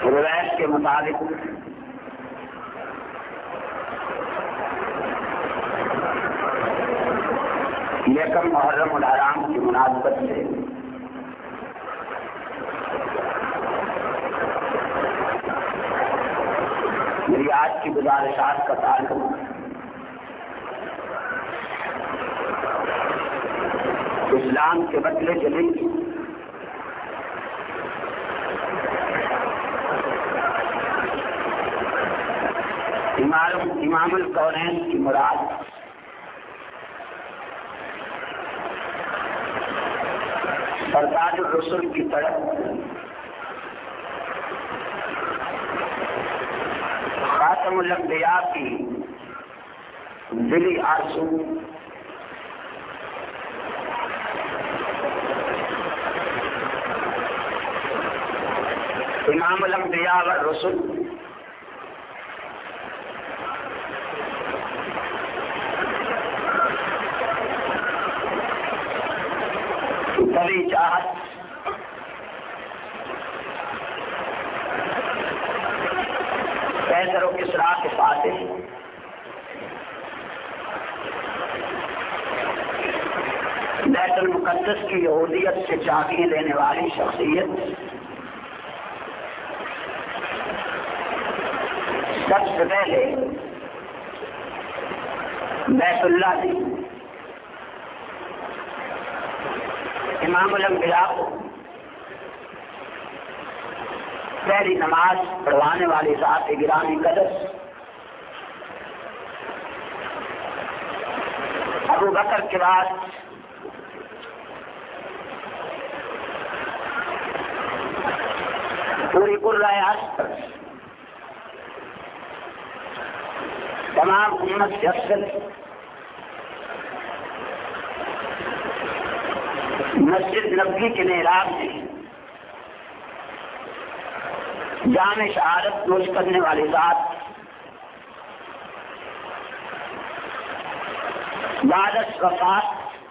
روایت کے مطابق یکم محرم الحرام کی مناسبت سے میری آج کی گزارشات کا تعلق اسلام کے بدلے چلیں گی امام الکونین کی مراد سرتاج الرسل کی طرف خاتم الانبیاء کی دلی آرزو امام الانبیاء والرسل بڑی چاہت کیسر و کسرا کے فاتح بیت المقدس کی یہودیت سے چابیاں لینے والی شخصیت سب سے پہلے بیت اللہ دی امام الانبیاء کو پہلی نماز پڑھوانے والی ذات گرامی قدر ابو بکر کے بعد پوری قرآن پر تمام امت سے افضل مسجد نبوی کے محراب میں جامع شہادت نوش کرنے والی ذات بعد وفات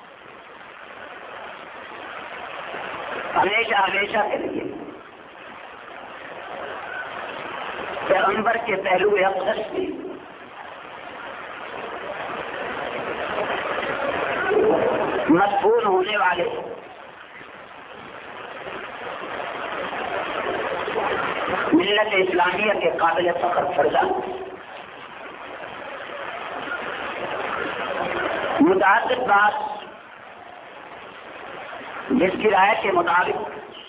ہمیشہ ہمیشہ کے لیے پیغمبر کے پہلو اقدس میں مدفون ہونے والے ملت اسلامیہ کے قابل فخر فرزند متعدد بات جس کی رائے کے مطابق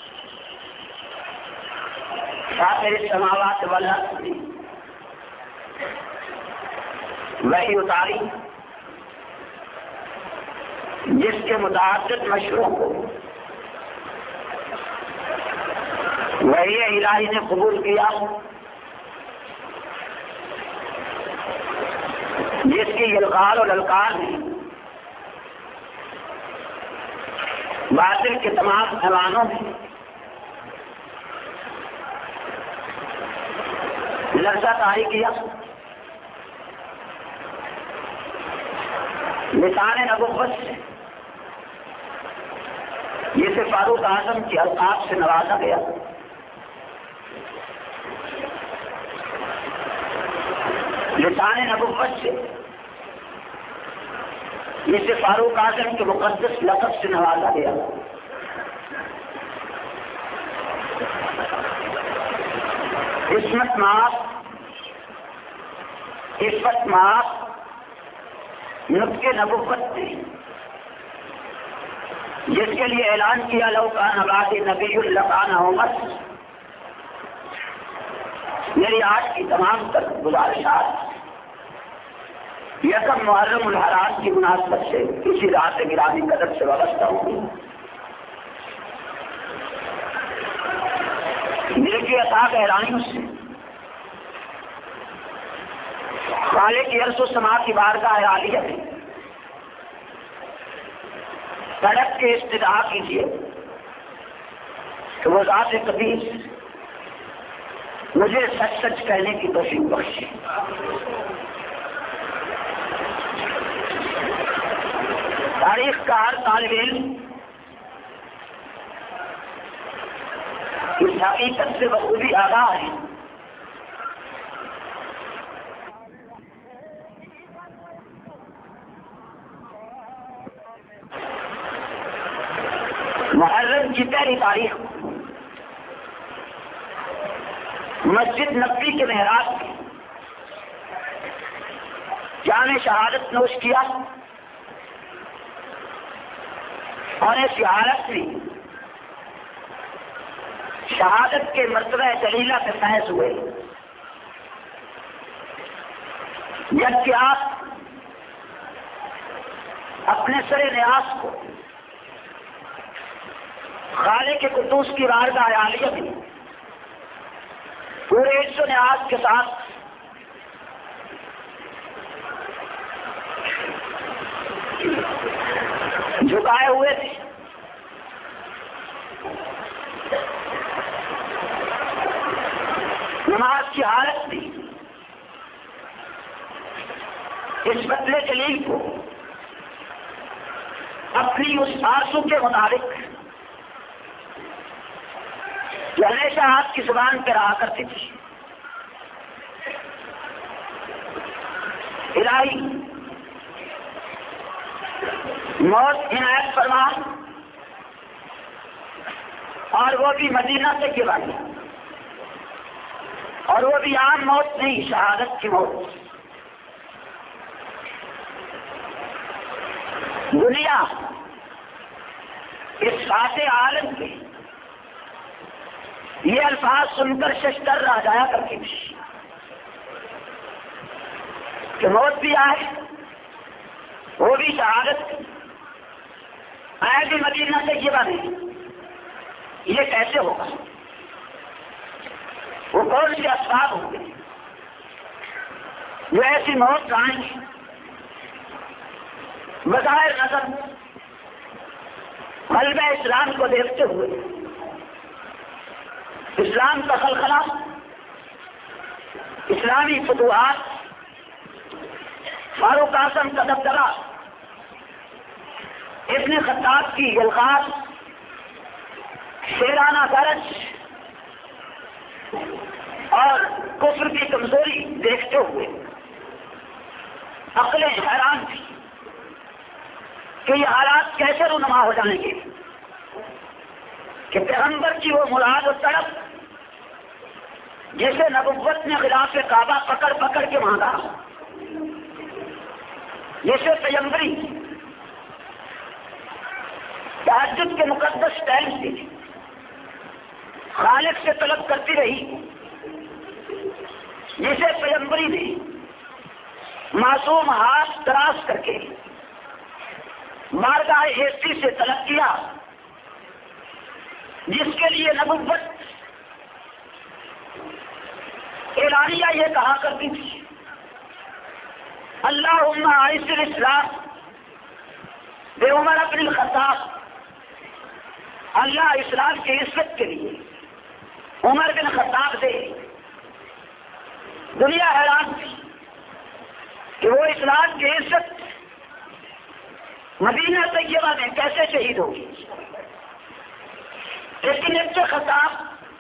فاطر السماوات والارض وحی اتاری جس کے متعدد مشوروں کو وحی الہی نے قبول کیا، جس کی یلغار اور للکار نے باطل کے تمام ایوانوں میں لرزہ طاری کیا، لسان نبوت سے جسے فاروق اعظم کے القاب سے نوازا گیا، لسان نبوت سے جسے فاروق اعظم کے مقدس لقب سے نوازا گیا، عصمت معاف، عفت معاف، نطق نبوت نے جس کے لیے اعلان کیا لو کان بعدی نبی لکان عمر، میری آج کی تمام تر گزارشات یکم محرم الحرام کی مناسبت سے کسی رات گرامی قدر سے وابستہ ہوگی۔ دل کی عطا گہرائیوں سے خالق عرش و سما کی بارگاہ عالیہ میں سڑک کے استدعا کیجیے کہ وہ ذات قدیر مجھے سچ سچ کہنے کی توفیق بخشے۔ تاریخ کا ہر طالب علم اس حقیقت سے بخوبی آگاہ ہیں. محرم کی پہلی تاریخ مسجد نبوی کے محراب میں جامع شہادت نوش کیا اور اس حالت میں شہادت کے مرتبہ جلیلہ پہ فیض ہوئے. جبکہ آپ اپنے سر نیاز کو خالق کے قدوس کی بارگاہ عالیہ میں پورے عز و نیاز کے ساتھ جھکائے ہوئے تھے. نماز کی حالت میں اس مطلع جلیل کو اپنی اس آرزو کے مطابق جو ہمیشہ آپ کی زبان پہ رہا کرتی تھی، الہی موت عنایت فرما، اور وہ بھی مدینہ سے گرائی، اور وہ بھی عام موت نہیں، شہادت کی موت. دنیا اس فاتح عالم کے یہ الفاظ سن کر ششدر رہ جایا کرتی تھی کہ موت بھی آئے، وہ بھی شہادت آئے بھی مدینہ سے یہ نہیں. یہ کیسے ہوگا؟ وہ کون سے اسباب ہوں گے جو ایسی موت آئیں گی؟ بظاہر نظر قلب اسلام کو دیکھتے ہوئے اسلام کا خلخلہ، اسلامی فتوحات، فاروق اعظم کا دبدبہ، ابن خطاب کی الغاز، شیرانہ گرج اور کفر کی کمزوری دیکھتے ہوئے عقلیں حیران تھی کہ یہ حالات کیسے رونما ہو جائیں گے کہ پیغمبر کی وہ مراد و تڑپ جسے نبوت نے خلاف کعبہ پکڑ پکڑ کے مانگا، جسے پیغمبری تہجد کے مقدس ٹائم سے خالق سے طلب کرتی رہی، جسے پیغمبری نے معصوم ہاتھ دراز کر کے بارگاہ ہستی سے طلب کیا، جس کے لیے نبوت اعلانیہ یہ کہا کرتی تھی، اللہم اعز الاسلام بے عمر بن الخطاب، اللہ اسلام کی عزت کے لیے عمر بن خطاب دے. دنیا حیران تھی کہ وہ اسلام کی عزت مدینہ طیبہ میں کیسے شہید ہوگی. لیکن ابن خطاب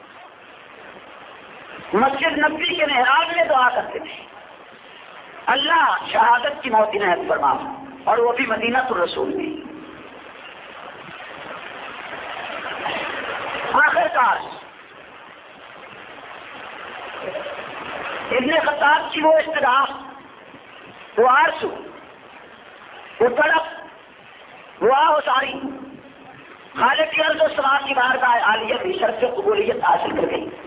مسجد نبوی کے محراب میں دعا کرتے تھے، اللہ شہادت کی موت عنایت فرما، اور وہ بھی مدینہ الرسول میں. آخر کار ابن خطاب کی وہ استدعا، وہ آرزو، وہ تڑپ، وہ آہوساری خالق کی ارض و سما کی بارگاہ عالیہ میں شرف قبولیت حاصل کر گئی.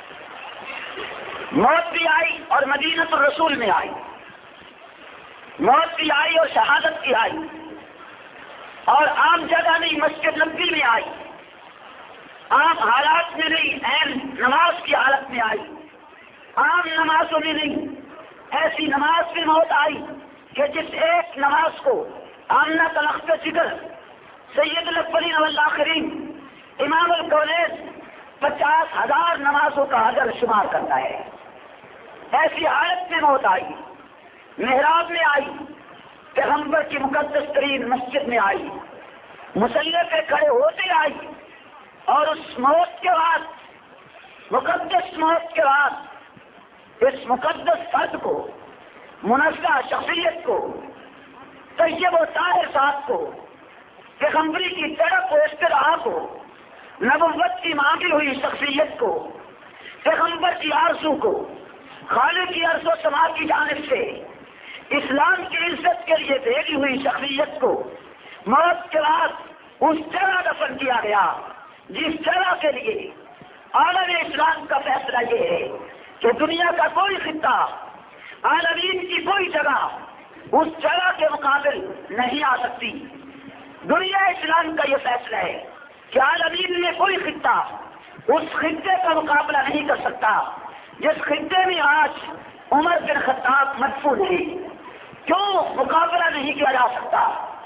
موت بھی آئی اور مدینہ الرسول میں آئی، موت بھی آئی اور شہادت بھی آئی، اور عام جگہ نہیں، مسجد نبوی میں آئی، عام حالات میں نہیں، عین نماز کی حالت میں آئی، عام نمازوں میں نہیں، ایسی نماز میں موت آئی کہ جس ایک نماز کو آمنہ تلخت ذکر سید الاولین والآخرین امام الکونین 50,000 نمازوں کا اجر شمار کرتا ہے. ایسی حالت میں موت آئی، محراب میں آئی، پیغمبر کی مقدس ترین مسجد میں آئی، مصلی پہ کھڑے ہوتے آئی، اور اس موت کے بعد مقدس موت کے بعد اس مقدس فرد کو، منزہ شخصیت کو، طیب و طاہر ذات کو، پیغمبری کی طرف و اشتراح کو، نبوت کی مانگی ہوئی شخصیت کو، پیغمبر کی آرزو کو، خالق کی ارض و سما کی جانب سے اسلام کی عزت کے لیے بھیجی ہوئی شخصیت کو موت کے بعد اس جگہ دفن کیا گیا جس جگہ کے لیے عالم اسلام کا فیصلہ یہ ہے کہ دنیا کا کوئی خطہ، عالمین کی کوئی جگہ اس جگہ کے مقابل نہیں آ سکتی۔ دنیا اسلام کا یہ فیصلہ ہے کہ عالمین میں کوئی خطہ اس خطے کا مقابلہ نہیں کر سکتا جس خطے میں آج عمر بن خطاب مدفون ہے۔ کیوں مقابلہ نہیں کیا جا سکتا؟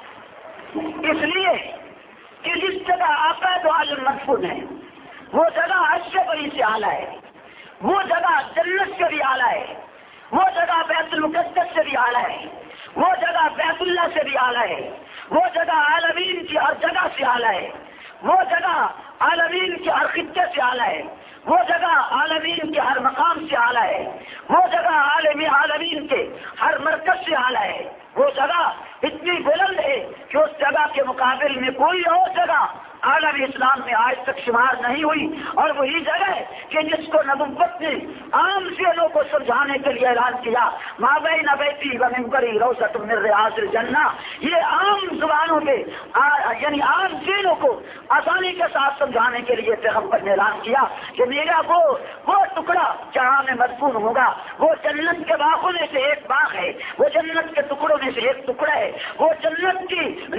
اس لیے کہ جس جگہ آقا دو عالم مدفون ہے وہ جگہ عرش سے بڑی سے اعلیٰ ہے، وہ جگہ جنت سے بھی اعلیٰ ہے، وہ جگہ بیت المقدس سے بھی اعلیٰ ہے، وہ جگہ بیت اللہ سے بھی اعلیٰ ہے، وہ جگہ عالمین کی ہر جگہ سے اعلیٰ ہے، وہ جگہ عالمین کے ہر خطے سے اعلیٰ ہے، وہ جگہ عالمین کے ہر مقام سے اعلیٰ ہے، وہ جگہ عالمین کے ہر مرکز سے اعلیٰ ہے، وہ جگہ اتنی بلند ہے کہ اس جگہ کے مقابل میں کوئی اور جگہ عالم اسلام میں آج تک شمار نہیں ہوئی، اور وہی جگہ ہے کہ جس کو نبوت نے عام ذہنوں کو سمجھانے کے لیے اعلان کیا، ما بین بیتی و منبری روضۃ من ریاض الجنہ۔ یہ عام زبانوں میں یعنی عام ذہنوں کو آسانی کے ساتھ سمجھانے کے لیے پیغمبر نے اعلان کیا کہ میرا وہ ٹکڑا جہاں میں مدفون ہوگا وہ جنت کے باغوں میں سے ایک باغ ہے، وہ جنت کے ٹکڑوں میں سے ایک ٹکڑا ہے، وہ جنت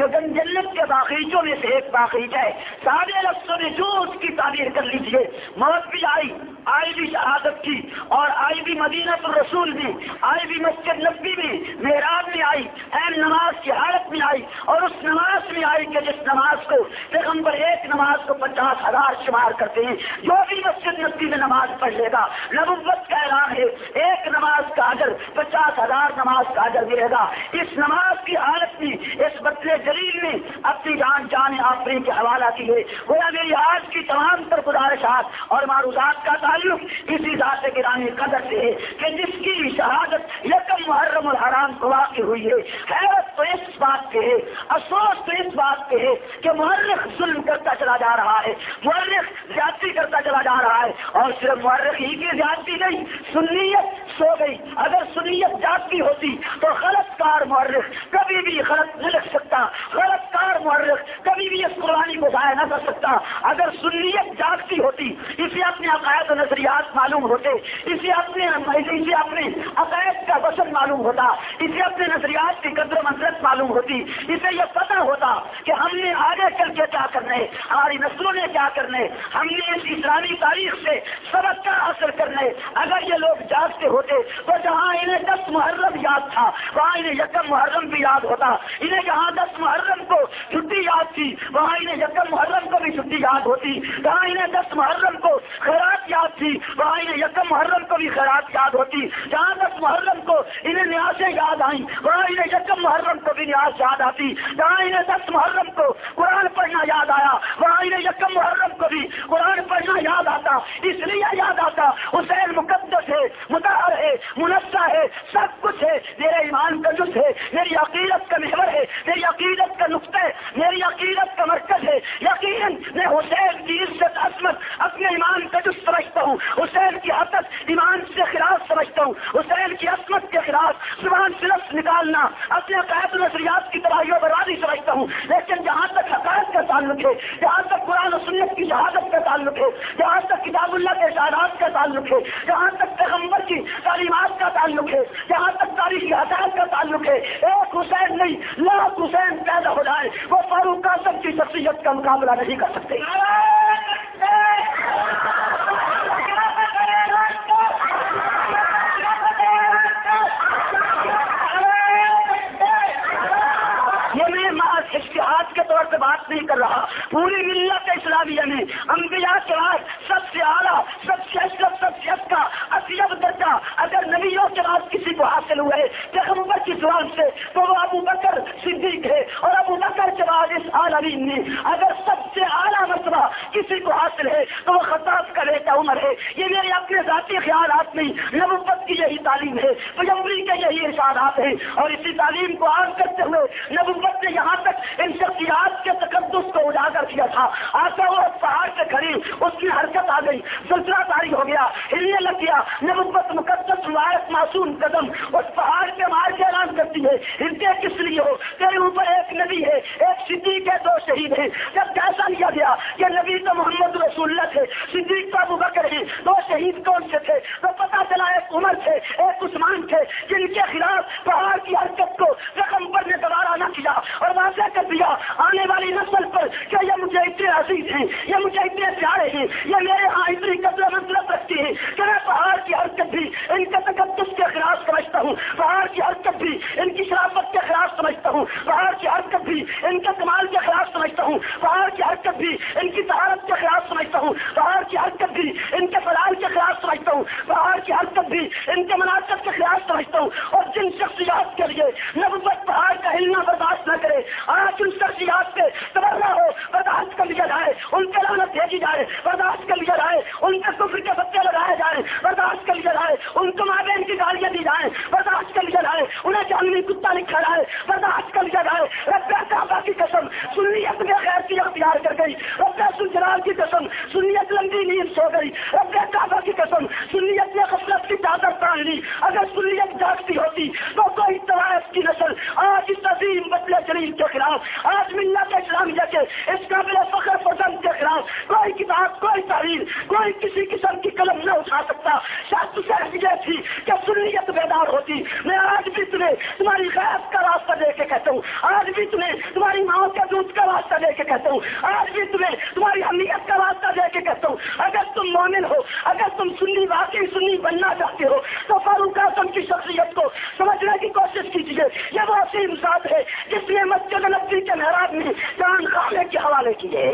کے باغیچوں میں سے ایک باغیچہ ہے۔ سارے لفظوں میں جو اس کی تعبیر کر لیجیے، موت بھی آئی بھی شہادت کی، اور آئی بھی مدینہ الرسول میں، آئی بھی مسجد نبوی میں، محراب میں آئی، اہم نماز کی حالت میں آئی، اور اس نماز میں آئی کہ جس نماز کو پیغمبر ایک نماز کو 50,000 شمار کرتے ہیں۔ جو بھی مسجد نبوی میں نماز پڑھ لے گا، نبوت کا اعلان ہے، ایک نماز کا اجر 50,000 نماز کا اجر ملے گا۔ اس نماز کی حالت میں اس بطلے جلیل نے اپنی جان آفرین کے حوالہ کی ہے۔ گویا میری آج کی تمام تر گزارشات اور معروضات کا تعلق اسی ذات گرامی قدر سے ہے کہ جس کی شہادت یکم محرم الحرام کو واقع ہوئی ہے۔ حیرت تو اس بات پہ ہے، افسوس تو اس بات پہ ہے کہ مورخ ظلم کرتا چلا جا رہا ہے، مورخ زیادتی کرتا چلا جا رہا ہے، اور صرف مورخ ہی کی زیادتی نہیں، سنیت سو گئی۔ اگر سنیت جاگتی ہوتی تو غلط کار مورخ کبھی بھی غلط نہ لکھ سکتا، غلط کار مورخ کبھی بھی اس قرآن کو ضائع نہ کر سکتا۔ اگر سنیت جاگتی ہوتی، اسے اپنے عقائد و نظریات معلوم ہوتے، اسے اپنے عقائد کا وزن معلوم ہوتا، اسے اپنے نظریات کی قدر و منزلت معلوم ہوتی، اسے یہ پتہ ہوتا کہ ہم نے آگے چل کے کیا کرنا ہے، ہماری نسلوں نے کیا کرنا ہے، ہم نے اس اسلامی تاریخ سے سبق کیا حاصل کرنا ہے۔ اگر یہ لوگ جاگتے ہوتے تو جہاں انہیں 10 محرم یاد تھا وہاں انہیں یکم محرم بھی یاد ہوتا، انہیں جہاں 10 محرم کو چھٹی یاد تھی وہاں انہیں یکم محرم کو بھی چھٹی یاد ہوتی، جہاں انہیں 10 محرم کو خیرات یاد تھی وہاں انہیں یکم محرم کو بھی خیرات یاد ہوتی، جہاں 10 محرم کو انہیں نیازیں یاد آئیں وہاں انہیں یکم محرم کو بھی نیاز یاد آتی، جہاں انہیں 10 محرم کو قرآن پڑھنا یاد آیا وہاں انہیں یکم محرم کو بھی قرآن پڑھنا یاد آتا۔ اس لیے یاد آتا حسین مقدس ہے، مطہر ہے، منزہ ہے، سب کچھ ہے، میرے ایمان کا جز ہے، میری عقیدت کا محور ہے، میری عقیدت کا نقطہ ہے، میری عقیدت کا مرکز ہے۔ یقیناً میں حسین کی عزت عظمت اپنے ایمان کا جز سمجھتا ہوں، حسین کی عظمت ایمان سے خلاف سمجھتا ہوں، حسین کی عظمت کے خلاف زبان سے لفظ نکالنا اپنے عقائد و نظریات کی تباہی و بربادی سمجھتا ہوں۔ لیکن جہاں تک حقائق کا تعلق ہے، جہاں تک قرآن و سنت کی شہادت کا تعلق ہے، جہاں تک کتاب اللہ کے ارشادات کا تعلق ہے، جہاں تک پیغمبر کی تعلیمات کا تعلق ہے، جہاں تک تاریخی حقائق کا تعلق ہے، ایک حسین نہیں لاکھ حسین پیدا ہو جائے وہ فاروق اعظم کی شخصیت کا مقابلہ نہیں کر سکتے۔ یہ میں اشتہاد کے طور پہ بات نہیں کر رہا، پوری ملت اسلامیہ میں انبیاء کے بعد سب سے اعلیٰ، سب سے اشرف، سب سے اچھا، اطیب درجہ اگر نبیوں کے بعد کسی کو حاصل ہوئے پیغمبر کی زبان سے تو وہ ابو بکر صدیق ہے، اور ابو بکر کے بعد اس عالمین میں اگر سب سے اعلیٰ مرتبہ کسی کو حاصل ہے تو وہ خطاب کا بیٹا عمر ہے. یہ میرے اپنے ذاتی خیالات نہیں، نبوت کی یہی تعلیم ہے، پیغمبری کے یہی ارشادات ہیں. اور اسی تعلیم کو عام کرتے ہوئے نبوت نے یہاں تک ان شخصیات کے تقدس کو اجاگر کیا تھا. آتا وہ پہاڑ سے کھڑی، اس کی حرکت آ گئی، سلسلہ طاری ہو گیا، ہلنے لگ گیا. نبوت مقدس روایت معصوم قدم اس پہاڑ کے مار کے اعلان کرتی ہے، ہلتے کس لیے ہو؟ تیرے اوپر ایک نبی ہے، ایک صدیق ہے، 2 شہید ہیں. جب جیسا لیا گیا کہ نبی تو محمد رسول اللہ تھے، صدیق تو ابو بکر ہیں، 2 شہید کون سے تھے؟ تو پتا چلا ایک عمر تھے، ایک عثمان تھے، جن کے خلاف پہاڑ کی حرکت کو پیغمبر نے دوبارہ نہ کیا اور واضح کر دیا آنے والی نسل پر کہ یہ مجھے اتنے عزیز ہیں، یہ مجھے اتنے پیارے ہیں، یہ میرے ہاں اتنی قدر و منزلت رکھتی ہیں کہ میں پہاڑ کی حرکت بھی ان کے تقدس کے خلاف سمجھتا ہوں، پہاڑ کی حرکت بھی ان کی شرافت کے خلاف سمجھتا ہوں، پہاڑ کی حرکت بھی ان کے کمال کے خلاف سمجھتا ہوں، پہاڑ کی حرکت بھی ان کی طہارت کے خلاف سمجھتا ہوں، پہاڑ کی حرکت بھی ان کے فضائل کے خلاف سمجھتا ہوں، پہاڑ کی حرکت بھی ان کے مناسب کے خلاف سمجھتا ہوں. اور جن شخصیات کے لیے نبوت پہاڑ کا ہلنا برداشت نہ کرے، آج ان شخصیات پہ تبرہ ہو برداشت کر لیا جائے، ان کے لعنت بھیجی جائے برداشت کر لیا جائے، ان کے کفر کے پتے لگائے جائیں برداشت کر لیا جائے، ان کو ماں بہن کی گالیاں دی جائیں برداشت کر لیا جائے، انہیں جانوی کتا لکھا جائے برداشت کر لیا جائے. رب کعبہ کی قسم سنیت میں خیر کی اختیار کر گئی، رب سلجلال کی قسم سنیت لمبی نیند سو گئی، رب کعبہ کی قسم سنیت نے غفلت کی چادر تان لی. اگر سنیت جاگتی ہوتی تو کوئی طوائف کی نسل آج اس عظیم بدل جلیل کے خلاف، آج ملت اسلامیہ کے اس قابل فخر پسند کے خلاف کوئی کتاب، کوئی تحریر، کوئی کسی قسم کی قلم نہ اٹھا سکتا. شاید یہ تھی کہ سنیت بیدار ہوتی. میں آج بھی تمہیں تمہاری غیب کا راستہ دے کے کہتا ہوں، آج بھی تمہیں تمہاری ماں کے دودھ کا راستہ دے کے کہتا ہوں، آج بھی تمہیں تمہاری اہمیت کا راستہ دے کے کہتا ہوں. اگر تم مومن ہو، اگر تم سنی واقعی سنی بننا چاہتے ہو تو فاروق اعظم کی شخصیت کو سمجھنے کی کوشش کیجیے. یہ وہ عظیم ذات ہے جس نے مسجد نبوی کے محراب میں جان خانے کے حوالے کیے.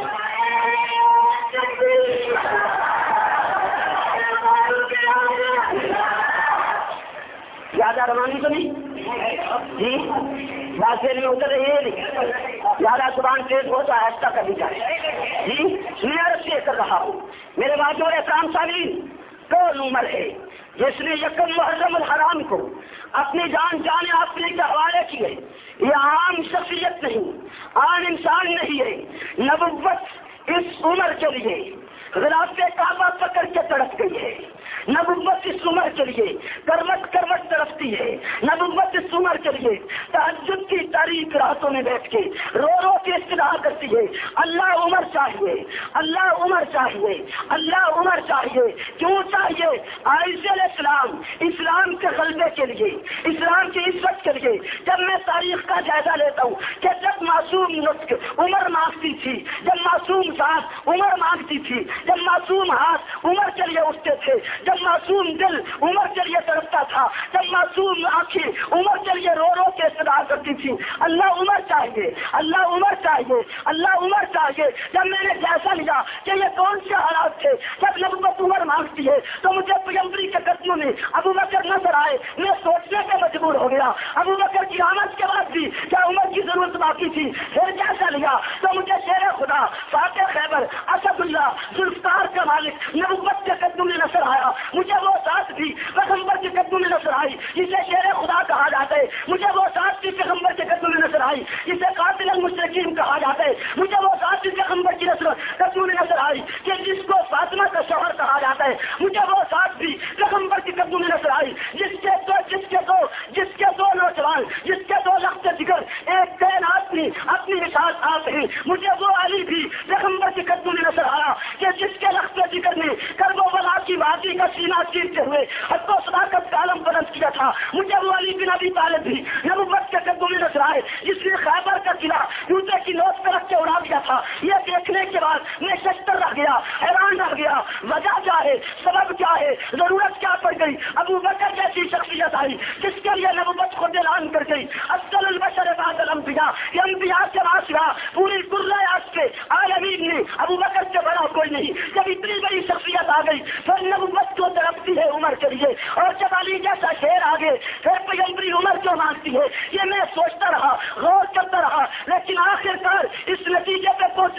زیادہ روانی تو نہیں جی، بات میں اتر رہی ہے نہیں، زیادہ زبان تیز ہو تو ایسا کبھی جائے جی. میں عرض یہ کر رہا ہوں میرے باتوں احترام سامعین، کون عمر ہے جس نے یکم محرم الحرام کو اپنی جان آفریقہ کے حوالے کیے؟ یہ عام شخصیت نہیں، عام انسان نہیں ہے. نبوت اس عمر کے لیے غلاف کعبہ پکڑ کے تڑپ گئی ہے. نبوت اس عمر کے لیے کروٹ کروٹ تڑپتی ہے. نبوت اس عمر کے لیے تہجد کی تاریک راتوں میں بیٹھ کے رو رو کے استدعا کرتی ہے، اللہ عمر چاہیے، اللہ عمر چاہیے، اللہ عمر چاہیے. کیوں چاہیے؟ عیسی علیہ السلام اسلام کے غلبے کے لیے، اسلام کی عزت کے لیے. جب میں تاریخ کا جائزہ لیتا ہوں کہ جب معصوم نطق عمر مانگتی تھی، جب معصوم سانس عمر مانگتی تھی، جب معصوم ہاتھ عمر کے لیے اٹھتے تھے، جب معصوم دل عمر کے لیے تڑپتا تھا، جب معصوم آنکھیں عمر کے لیے رو رو کے استدعا کرتی تھی، اللہ عمر چاہیے، اللہ عمر چاہیے، اللہ عمر چاہیے. جب میں نے جیسا لیا کہ یہ کون سے حالات تھے، جب نبوت عمر مانگتی ہے تو مجھے پیغمبری کے قدموں میں ابو بکر نظر آئے. میں سوچنے کے مجبور ہو گیا ابو بکر کی آمد کے بعد بھی کیا عمر کی ضرورت باقی تھی؟ پھر جیسا لیا تو مجھے شیر خدا، فاتح خیبر، اسد اللہ، ذوالفقار کا مالک نبوت کے قدموں میں نظر آیا. مجھے وہ ذات بھی پیغمبر کے قدموں میں نظر آئی جسے شیر خدا کہا جاتا ہے. مجھے وہ ذات بھی پیغمبر کے قدموں میں نظر آئی جسے قاتل المشرکین کہا جاتا ہے. مجھے وہ ذات بھی پیغمبر کی قدموں میں نظر آئی کہ جس کو فاطمہ کا شوہر کہا جاتا ہے. مجھے وہ ذات بھی پیغمبر کے قدموں میں نظر آئی جس کے دو نوجوان، جس کے 2 لخت جگر ایک دین آدمی اپنی مثال آپ ہیں. مجھے وہ علی بھی پیغمبر کے قدموں میں نظر آیا کہ جس کے لخت جگر نے کربلا کی وادی کا سینہ چیرتے ہوئے حق و صداقت کا علم بلند کیا تھا. مجھے وہ علی بن ابی طالب بھی نبوت کے قدموں میں نظر آئے جس نے خیبر کا قلعہ جوتے کی نوک پہ رکھ کے اڑا دیا تھا. یہ دیکھنے کے بعد میں ششتر رہ گیا، حیران رہ گیا. وجہ کیا ہے؟ سبب کیا ہے؟ ضرورت کیا پڑ گئی؟ ابو بکر جیسی شخصیت آئی جس کے لیے نبوت خود اعلان کر گئی. افضل البشر بعد الانبیاء، یہ انبیاء کے بعد سوا پوری قرۂ آج کے عالمین میں ابو بکر سے بڑا کوئی نہیں. جب اتنی بڑی شخصیت آ گئی پھر نبوت کو تڑپتی ہے عمر کے لیے. اور جب علی جیسا شیر آگے پھر پیغمبری عمر کیوں مانگتی ہے؟ یہ میں سوچتا رہا، غور کرتا رہا، لیکن آخر کار اس نتیجے پہ پہنچنے کے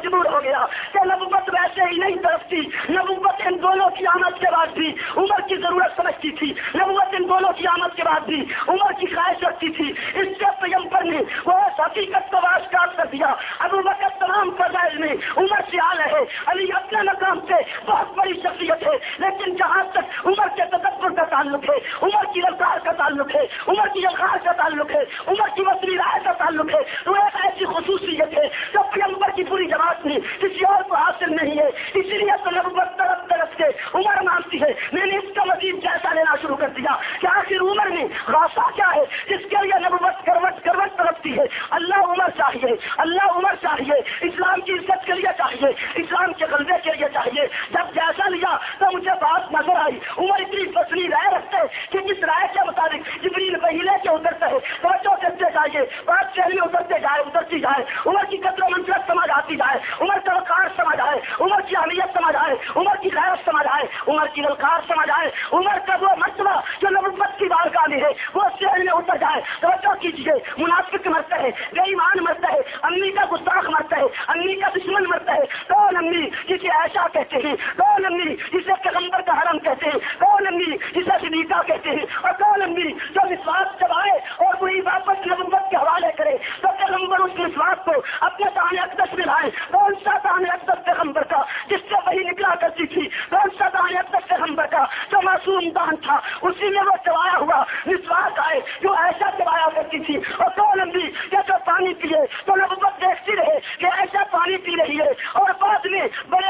مجبور ہو گیا کہ نبوت ویسے ہی نہیں ترقتی. نبوت ان دونوں کی آمد کے بعد بھی عمر کی ضرورت سمجھتی تھی. نبوت ان دونوں کی آمد کے بعد بھی عمر کی خواہش رکھتی تھی. اس سے پیغمبر نے وہ حقیقت کو آشکار کر دیا. ابو بکر تمام فضائل میں عمر سے اعلیٰ ہے. علی اپنے مقام سے بہت بڑی شخصیت ہے، لیکن جہاں تک عمر کے تدبر کا تعلق ہے، عمر کی رفتار کا تعلق ہے، عمر کی الخار کا تعلق ہے، عمر کی وسیع رائے کا تعلق ہے، تو ایک ایسی خصوصیت ہے جو پیغمبر کی پوری جماعت میں کسی اور کو حاصل نہیں ہے. اسی لیے تو نبوت طرف طرف سے عمر مانگتی ہے. میں نے اس کا مزید جائزہ لینا شروع کر دیا کہ آخر عمر میں خاصہ کیا ہے جس کے لیے نبوت کروٹ کروٹ ترقتی ہے. اللہ عمر چاہیے، اللہ عمر چاہیے، اسلام کی عزت کے لیے چاہیے، اسلام کے غلبے کے لیے چاہیے. جب جائزہ لیا تو مجھے بات نظر آئی. عمر اتنی فصلی رائے رکھتے کہ جس رائے کے مطابق جبریل وحی لے کے اترتا ہے توجہ کرتے جائیے، بات شہر میں اترتی جائے، عمر کی قدر و منزلت سمجھ آتی جائے، عمر کا وقار سمجھ آئے، عمر کی اہمیت سمجھ آئے، عمر کی غیرت سمجھ آئے، عمر کی للکار سمجھ آئے، عمر کا وہ مرتبہ جو نبوت کی بارگاہ میں ہے وہ شہر میں اتر جائے. توجہ کیجیے، منافق مرتا ہے، بے ایمان مرتا ہے، امی کا گستاخ مرتا ہے، امی کا دشمن مرتا ہے. کون امی جسے عائشہ کہتے ہیں، کون امی جسے پیغمبر کا حرم کہتے ہیں، کون امی جسے صدیقہ کہتے ہیں، اور کون امی جو وشواس چبائے اور وہی واپس نبوت کے حوالے کرے تو پیغمبر اس وشواس کو اپنے دانے اقدس میں لائے. کون سا دانے اقدس پیغمبر کا جس سے وہی نکلا کرتی تھی، کون سا دانے اقدس پیغمبر کا جو معصوم دان تھا اسی میں وہ چبایا ہوا وشواس آئے جو ایسا چبایا کرتی تھی. اور کون امی جیسے پانی پیے تو نبوت دیکھتی رہے کہ ایسا پانی پی رہی ہے اور بعد میں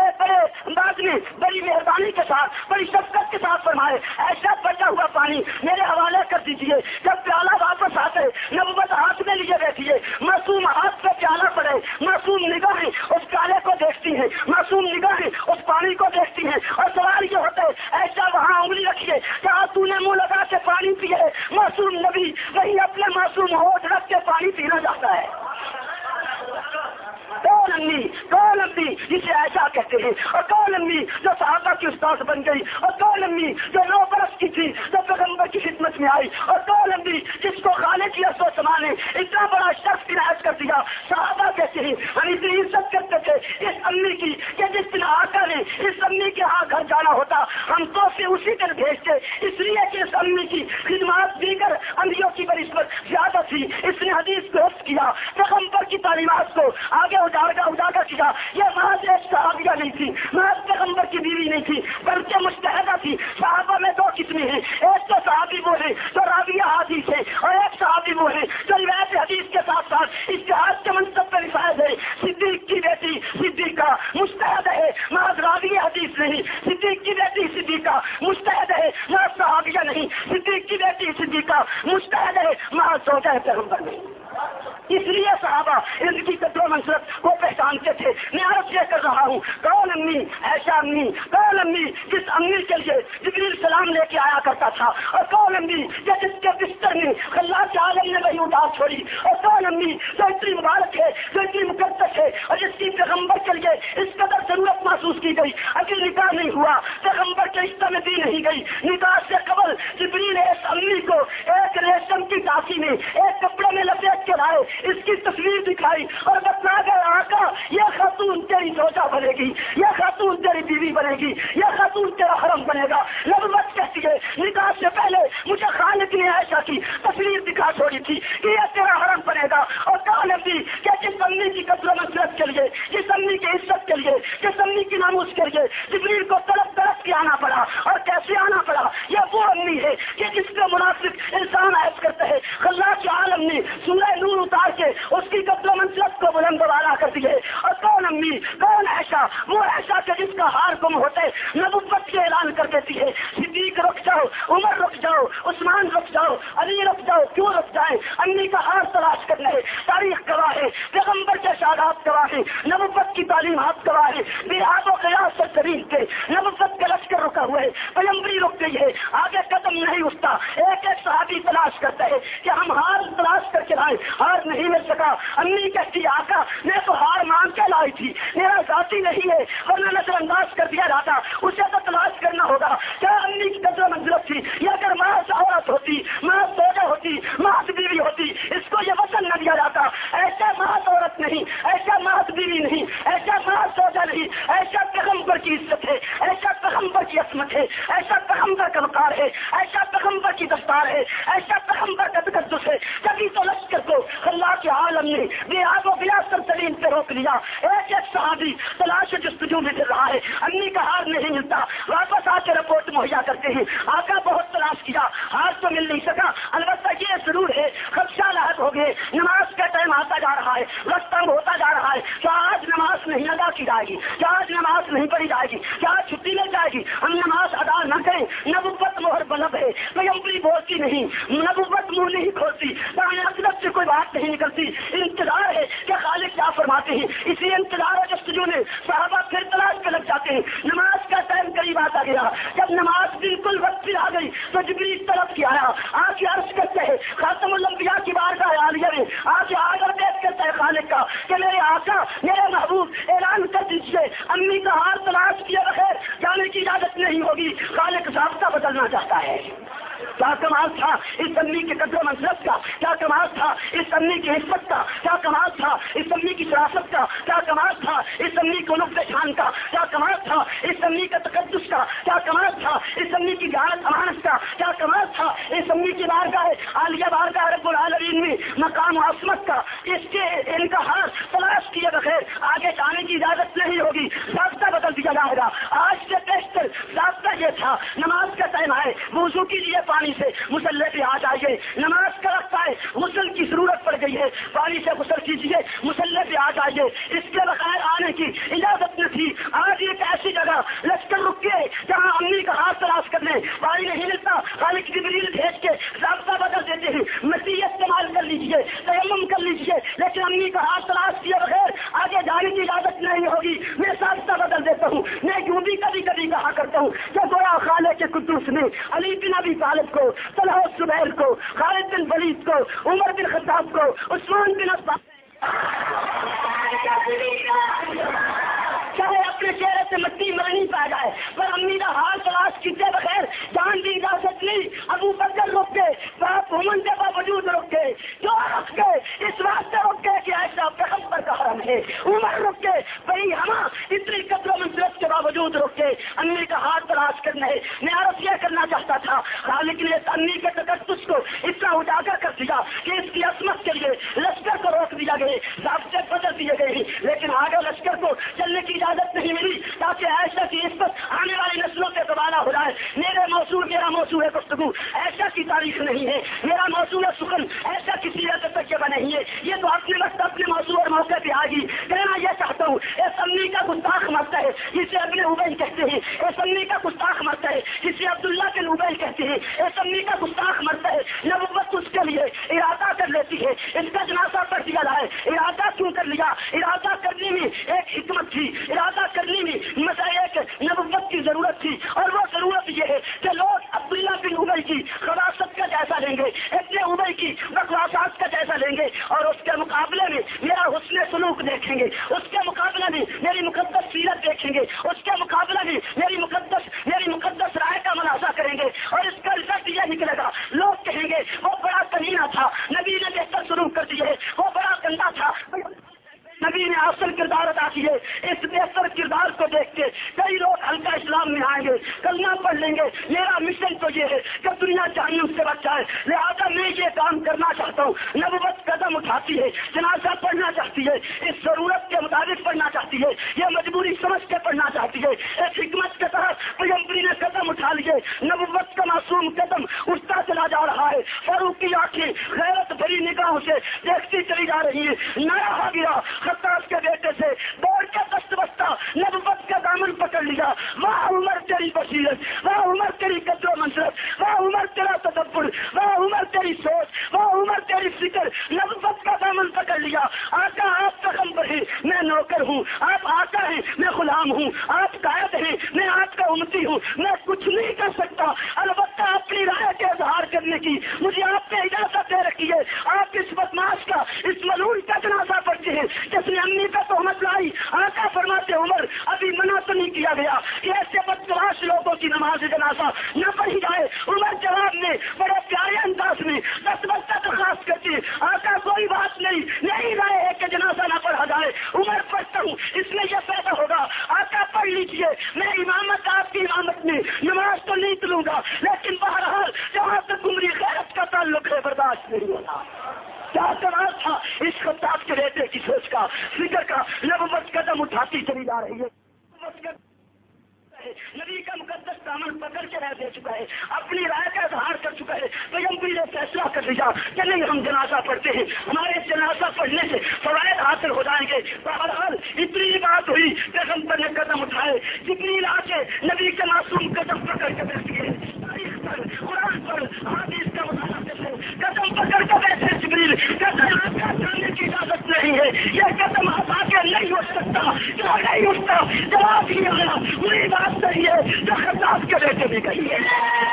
بڑی مہربانی کے ساتھ بڑی شفقت کے ساتھ فرمائے ایسا بچا ہوا پانی میرے حوالے کر دیجیے. جب پیالہ واپس آتے نبوت ہاتھ میں لیے بیٹھیے، معصوم ہاتھ پہ پیالہ پڑے، معصوم نگاہیں اس پیالے کو دیکھتی ہیں، معصوم نگاہیں اس پانی کو دیکھتی ہیں. اور سوال یہ ہوتا ہے ایسا وہاں انگلی رکھیے کہاں تو نے منہ لگا کے پانی پیے. معصوم نبی وہی اپنے معصوم ہونٹ رکھ کے پانی پینا چاہتا ہے. کون امی جسے ایسا کہتے ہیں، اور کون امی جو صحابہ کی استاد بن گئی، اور کون امی جو 9 برس کی تھی تو پیغمبر کی خدمت میں آئی، اور کون امی جس کو خالق کی عزت و سما نے اتنا بڑا شخص عنایت کر دیا. صحابہ کہتے ہیں ہم اتنی عزت کرتے تھے اس امی کی کہ جس دن آقا نے اس امی کے ہاں گھر جانا ہوتا ہم تو اسے اسی دن بھیجتے، اس لیے کہ اس امی کی خدمات دیگر امیوں کی بنسبت زیادہ تھی. اس نے حدیث کو حفظ کیا، پیغمبر کی تعلیمات کو آگے اجاگر کیا. یہ محض ایک صحابیہ نہیں تھی، محض پیغمبر کی بیوی نہیں تھی بلکہ مجتہدہ تھی. صحابہ میں 2 قسمیں ہیں، ایک تو صحابی وہ ہے جو راویہ حدیث ہے، اور ایک صحابی وہ ہے جو روایت حدیث کے ساتھ ساتھ اجتہاد کے منصب پر فائز ہے. صدیق کی بیٹی صدیقہ مجتہد ہے، محض راویہ حدیث نہیں. صدیق کی بیٹی صدیقہ مجتہد ہے، محض صحابیہ نہیں. صدیق کی بیٹی صدیقہ مجتہد ہے، محض زوجہ پیغمبر نہیں. اس لیے صحابہ ان کی قدر و منزلت کو پہچانتے تھے. میں عرض یہ کر رہا ہوں کون امی ایسا امی، کون امی جس امی کے لیے جبریل سلام لے کے آیا کرتا تھا، اور کون امی جس کے بستر میں اللہ کے عالم نے وہی اتار چھوڑی، اور کون امی جو اتنی مبارک ہے، جو اتنی مقدس ہے اور جس کی پیغمبر کے لیے اس قدر ضرورت محسوس کی گئی. اگر نکاح نہیں ہوا پیغمبر کے رشتہ میں دی نہیں گئی، نکاح سے قبل جبریل اس امی کو ایک ریشم کی ٹاکی میں ایک کپڑے میں لپیٹ کے لائے، اس کی تصویر دکھائی اور بتلا گئے آقا یہ خاتون تیری زوجہ بنے گی، یہ خاتون تیری بیوی بنے گی، یہ خاتون تیرا حرم بنے گا. نبوت کہتی ہے نکاح سے پہلے مجھے خالق نے عائشہ کی تصویر دکھا چھوڑی تھی کہ یہ تیرا حرم بنے گا. اور کہا نبی کہ جس امی کی قدر و منزلت کے لیے، جس امی کی عزت کے لیے، جس امی کی ناموس کے لیے جبریل کو طرف کے آنا پڑا، اور کیسے آنا پڑا؟ یہ وہ امی ہے کہ جس کو منافق انسان عائد کرتا ہے. اللہ کے عالم نے سورہ نور اتار کے اس کی قدر و منزلت کو بلند والا کر دی ہے. اور کون امی، کون ایسا؟ وہ ایسا کہ جس کا ہار گم ہوتا ہے نبوت کے اعلان کر دیتی ہے صدیق رک جاؤ، عمر رک جاؤ، عثمان رک جاؤ، علی رک جاؤ. کیوں رک جائیں؟ امی کا ہار تلاش کرنا ہے. تاریخ گواہ ہے، پیغمبر کے شہادات گواہ ہے، نبوت کی تعلیمات گواہ ہے. بہاد و قیاس سے قریب تھے، نبوت کا لشکر رکا ہوا ہے، پیغمبری رک گئی ہے، آگے قدم نہیں اٹھتا. ایک ایک صحابی تلاش کرتا ہے کہ ہم ہار تلاش کر کے لائیں، ہار نہیں مل سکا. امی کہتی آقا میں تو ہار مانگ کے لائی تھی، میرا ذاتی نہیں ہے ورنہ نظر انداز کر دیا جاتا. اسے تو تلاش کرنا ہوگا. کیا امی کی قدر و منزلت تھی؟ یا اگر محض عورت ہوتی، محض زوجہ ہوتی، محض بیوی ہوتی، اس کو یہ وطن نہ دیا جاتا. ایسا محض عورت نہیں، ایسا محض بیوی بری نہیں، ایسا خاص سوچا نہیں، ایسا پیغمبر کی عزت ہے، ایسا پیغمبر کی عصمت ہے، ایسا پیغمبر کا وقار ہے، ایسا پیغمبر کی دستار ہے، ایسا پیغمبر کا تقدس ہے. کبھی تو لشکر کو اللہ کے عالم نے بے آب و بلا سرزمین پہ روک لیا. ایک ایک صحابی تلاش جستجو میں پھر رہا ہے، امی کا ہار نہیں ملتا، واپس آ کے رپورٹ مہیا کرتے ہیں آقا بہت تلاش کیا، ہار تو مل نہیں سکا. البتہ یہ ضرور ہے خدشہ لاحق ہو گئے، نماز کا ٹائم آتا جا رہا ہے، وقت کم ہوتا جا رہا ہے، کیا آج نماز نہیں ادا کی جائے گی، کیا آج نماز نہیں پڑھی جائے گی، کیا آج چھٹی لے جائے گی، ہم نماز ادا نہ کریں. نبوت مہر بلب ہے، پیغمبری بولتی نہیں، نبوت منہ نہیں کھولتی، اقدت سے کوئی بات نہیں نکلتی. انتظار ہے کہ خالق کیا فرماتے ہیں، اسی انتظار و جستجو میں صحابہ پھر تلاش پہ لگ جاتے ہیں. نماز کا ٹائم قریب آتا گیا، جب نماز بالکل وقت پہ آ گئی تو جبریل طرف کیا آیا، آ کے عرض کرتے ہیں خاتم الانبیاء کی بارگاہ عالیہ میں آ کے آگر دیکھ کرتے ہیں خالق کا کہ میرے آقا میرے محبوب اعلان کر دیجیے امی کا ہار تلاش کیے بغیر جانے کی اجازت نہیں ہوگی. خالق ضابطہ بدلنا چاہتا ہے. کیا کمال تھا اس امی کے قدر و منزلت کا، کیا کمال تھا اس امی کی عزت کا، کیا کمال تھا اس امی کی شرافت کا، کیا کمال تھا اس امی کو لطف شان کا، کیا کمال تھا اس امی کا تقدس کا، کیا کمال تھا اس امی کی جہالت امانت کا، کیا کمال تھا اس امی کی بارگاہ عالیہ بارگاہ رب العالمین میں مقام و عصمت کا. اس کے انتہا تلاش کیے بغیر آگے جانے کی اجازت نہیں ہوگی، ضابطہ بدل دیا جائے گا. آج کے ٹیسٹ ضابطہ یہ تھا نماز کا ٹائم ہے، وضو کیجیے پانی سے مسلح پہ آ جائیے، نماز کا وقت ہے غسل کی ضرورت پڑ گئی ہے پانی سے غسل کیجیے مسلح پہ آ جائیے. اس کے بغیر آنے کی اجازت نہ تھی. آج ایک ایسی جگہ لشکر رک کے جہاں امی کا ہاتھ تلاش کرنے پانی نہیں ملتا، خالق جبریل بھیج کے ضابطہ بدل دیتے ہیں. مسیح استعمال کر لیجیے، تیمم کر لیجیے، لیکن امی کا ہاتھ تلاش کیے بغیر آگے جانے کی اجازت نہیں ہوگی. میں ضابطہ بدل دیتا ہوں. میں یوں بھی کبھی کبھی کہا کرتا ہوں کہ گویا خالق کے قدوس نے علی بن ابی طالب کو، طلحہ زبیر کو، خالد بن ولید کو، عمر بن خطاب کو، عثمان بن عفان چاہے اپنے چہرے سے مٹی مرنی پا جائے پر امی کا حال تلاش کیتے بغیر جان کی اجازت نہیں. ابو بکر رک گئے، باپ عمر کے باوجود رک گئے، جو رک گئے اس واسطے رک گئے کہ ایسا پیغمبر کا حرم ہے. عمر رک گئے بھائی ہم اتنی قدر و منزلت کے باوجود رک گئے امی کا ہاتھ تلاش کرنے. میں عرض یہ کرنا چاہتا تھا خالق نے امی کے تقدس کو اتنا اجاگر کر دیا کہ اس کی عصمت کے لیے لشکر کو روک دیا گئے، ضابطے بدل دیے گئے، لیکن آگے لشکر کو چلنے کی اجازت نہیں ملی تاکہ ایسا کی عزت آنے والی نسلوں سے دوبارہ ہو جائے. میرا موضوع ہے گفتگو، ایسا کی تاریخ نہیں ہے. میرا موضوع ہے سخن، ایسا کسی تجربہ نہیں ہے. یہ تو اپنے وقت اپنے موضوع اور موقع پہ آ گئی. کہنا یہ چاہتا ہوں اس امی کا گستاخ مرتا ہے جسے ابن ابی کہتے ہیں، اس امی کا گستاخ مرتا ہے جسے عبداللہ بن ابی کہتے ہیں، اس امی کا گستاخ مرتا ہے. نبوت اس کے لیے ارادہ کر لیتی ہے اس کا جنازہ پڑھ دیا جائے. ارادہ کیوں کر لیا؟ ارادہ کرنے میں ایک حکمت تھی، ارادہ کرنے میں ایک نبوت کی ضرورت تھی، اور وہ ضرورت یہ ہے کہ لوگ عبداللہ بن ابی کی خباثت کا جائزہ لیں گے، ابن ابی کی بکواسات کا جائزہ لیں گے، اور اس کے مقابلے میں میرا حسن سلوک دیکھیں گے، اس کے مقابلے میں میری مقدس سیرت دیکھیں گے، اس کے مقابلے میں میری مقدس رائے کا منازع کریں گے، اور اس کا رزلٹ یہ نکلے گا لوگ کہیں گے وہ بڑا کمینہ تھا، نبی نے بہتر سلوک کر دیے، وہ بڑا گندا تھا، نبی نے اصل کردار ادا کیے. اس بہتر کردار کو دیکھ کے کئی لوگ ہلکا اسلام میں آئیں گے، کلمہ پڑھ لیں گے. میرا مشن تو یہ ہے کہ دنیا جہنم سے بچ جائے، لہٰذا میں یہ کام کرنا چاہتا ہوں. نبوت قدم اٹھاتی ہے، جنازہ پڑھنا چاہتی ہے، اس ضرورت کے مطابق پڑھنا چاہتی ہے، یہ مجبوری سمجھ کے پڑھنا چاہتی ہے. ایک حکمت کے تحت پیغمبری نے قدم اٹھا لیے، نبوت کا معصوم قدم اٹھتا چلا جا رہا ہے. فاروق کی آنکھیں غیرت بھری نگاہوں سے دیکھتی چلی جا رہی ہے. نیا ہو گیا خطاف کے بیٹے سے دوڑ کے دست بستہ نبوت کا دامن پکڑ لیا. واہ عمر تیری بصیرت، واہ عمر تیری قدر و منزلت، واہ عمر تیرا تدبر، واہ عمر تیری سوچ، واہ عمر تیری فکر. نبوت کا دامن پکڑ لیا. آقا آپ پیغمبر ہیں، میں نوکر ہوں، آپ آقا ہیں، میں غلام ہوں، آپ قائد ہیں، میں آپ کا امتی ہوں، میں کچھ نہیں کر سکتا، البتہ آپ اپنی رائے کے اظہار کرنے کی مجھے آپ نے اجازت دے رکھی ہے. آپ اس بدماش کا، اس ملعون کا جنازہ پڑھتے ہیں جس نے امی کا تہمت لائی. آقا فرماتے عمر ابھی منع تو نہیں کیا گیا کہ ایسے بدماش لوگوں کی نماز جنازہ نہ پڑھی جائے. عمر جواب میں بڑے پیارے انداز میں دستبستہ درخواست کرتی ہے آقا کوئی بات نہیں رائے ہے کہ جنازہ نہ پڑھا جائے. عمر پڑھتا ہوں اس میں یہ پیدا ہوگا آقا پڑھ لیجیے میں امامت آپ کی امامت میں نماز تو نہیں تلوں گا لیکن بہرحال جہاں تک عمری غیرت کا تعلق ہے برداشت نہیں ہوگا. کیا سوال تھا اس خطاب کے بیٹے کی سوچ کا، فکر کا. نبوت قدم اٹھاتی چلی جا رہی ہے. نبی کا مقدس دامن پکڑ کے رہ دے چکا ہے، اپنی رائے کا اظہار کر چکا ہے. پیغمبر نے فیصلہ کر لیا کہ نہیں ہم جنازہ پڑھتے ہیں، ہمارے جنازہ پڑھنے سے فوائد حاصل ہو جائیں گے. بہرحال اتنی بات ہوئی پیغمبر نے قدم اٹھائے. جبریل آ کے نبی کے معصوم قدم پکڑ کے بیٹھ گئے. تاریخ پر، قرآن پر، حدیث کا مطالعہ کرتے قدم پکڑ کے بیٹھے. جبریل قدم آپ کا جانے کی اجازت نہیں ہے، یہ قدم ہٹا کے نہیں اٹھ سکتا. کیا نہیں اٹھتا؟ جواب ہی آیا وہی بات صحیح ہے جو خطاب کے بیٹے بھی کہی ہے.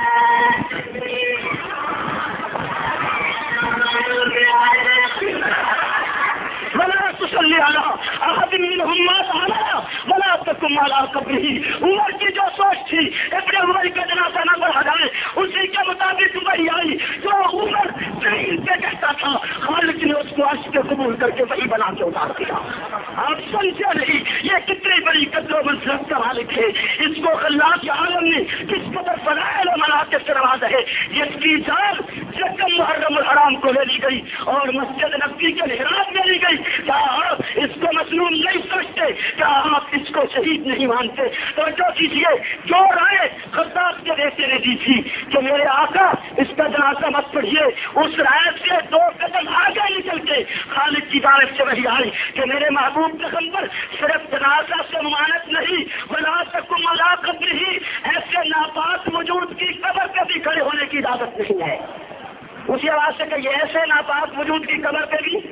ولا تصلی علی احد منهم مات ابدا ولا تقم علی قبره. عمر کی جو سوچ تھی ابن عمر کا جنازہ نہ پڑھا جائے اسی کے مطابق وہی آئی جو عمر زمین پہ کہتا تھا. خالق نے اس کو عرش پہ قبول کر کے وہی بنا کے اتار دیا. آپ سمجھے نہیں یہ کتنی بڑی قدر و منزلت کا مالک ہے. اس کو خلاق عالم نے کس قدر فضائل و مناقب سے نوازا ہے. اس کی جان یکم محرم الحرام کو لے لی گئی اور مسجد نبوی کے محراب میں لی گئی. کیا آپ اس کو مظلوم نہیں سمجھتے؟ کیا آپ اس کو شہید نہیں مانتے؟ تو جو کیجیے جو رائے خطاب کے بیٹے نے دی تھی کہ میرے آقا اس کا جنازہ مت پڑھیے، اس رائے سے 2 قدم آگے نکل کے خالد کی دعوت سے وہی آئی کہ میرے محبوب پیغمبر صرف جنازہ سے ممانعت نہیں ولا تقم علی قبرہ، ایسے ناپاک وجود کی قبر پہ بھی کھڑے ہونے کی اجازت نہیں ہے. اسی آواز سے کہیے ایسے ناپاک وجود کی قبر پہ بھی،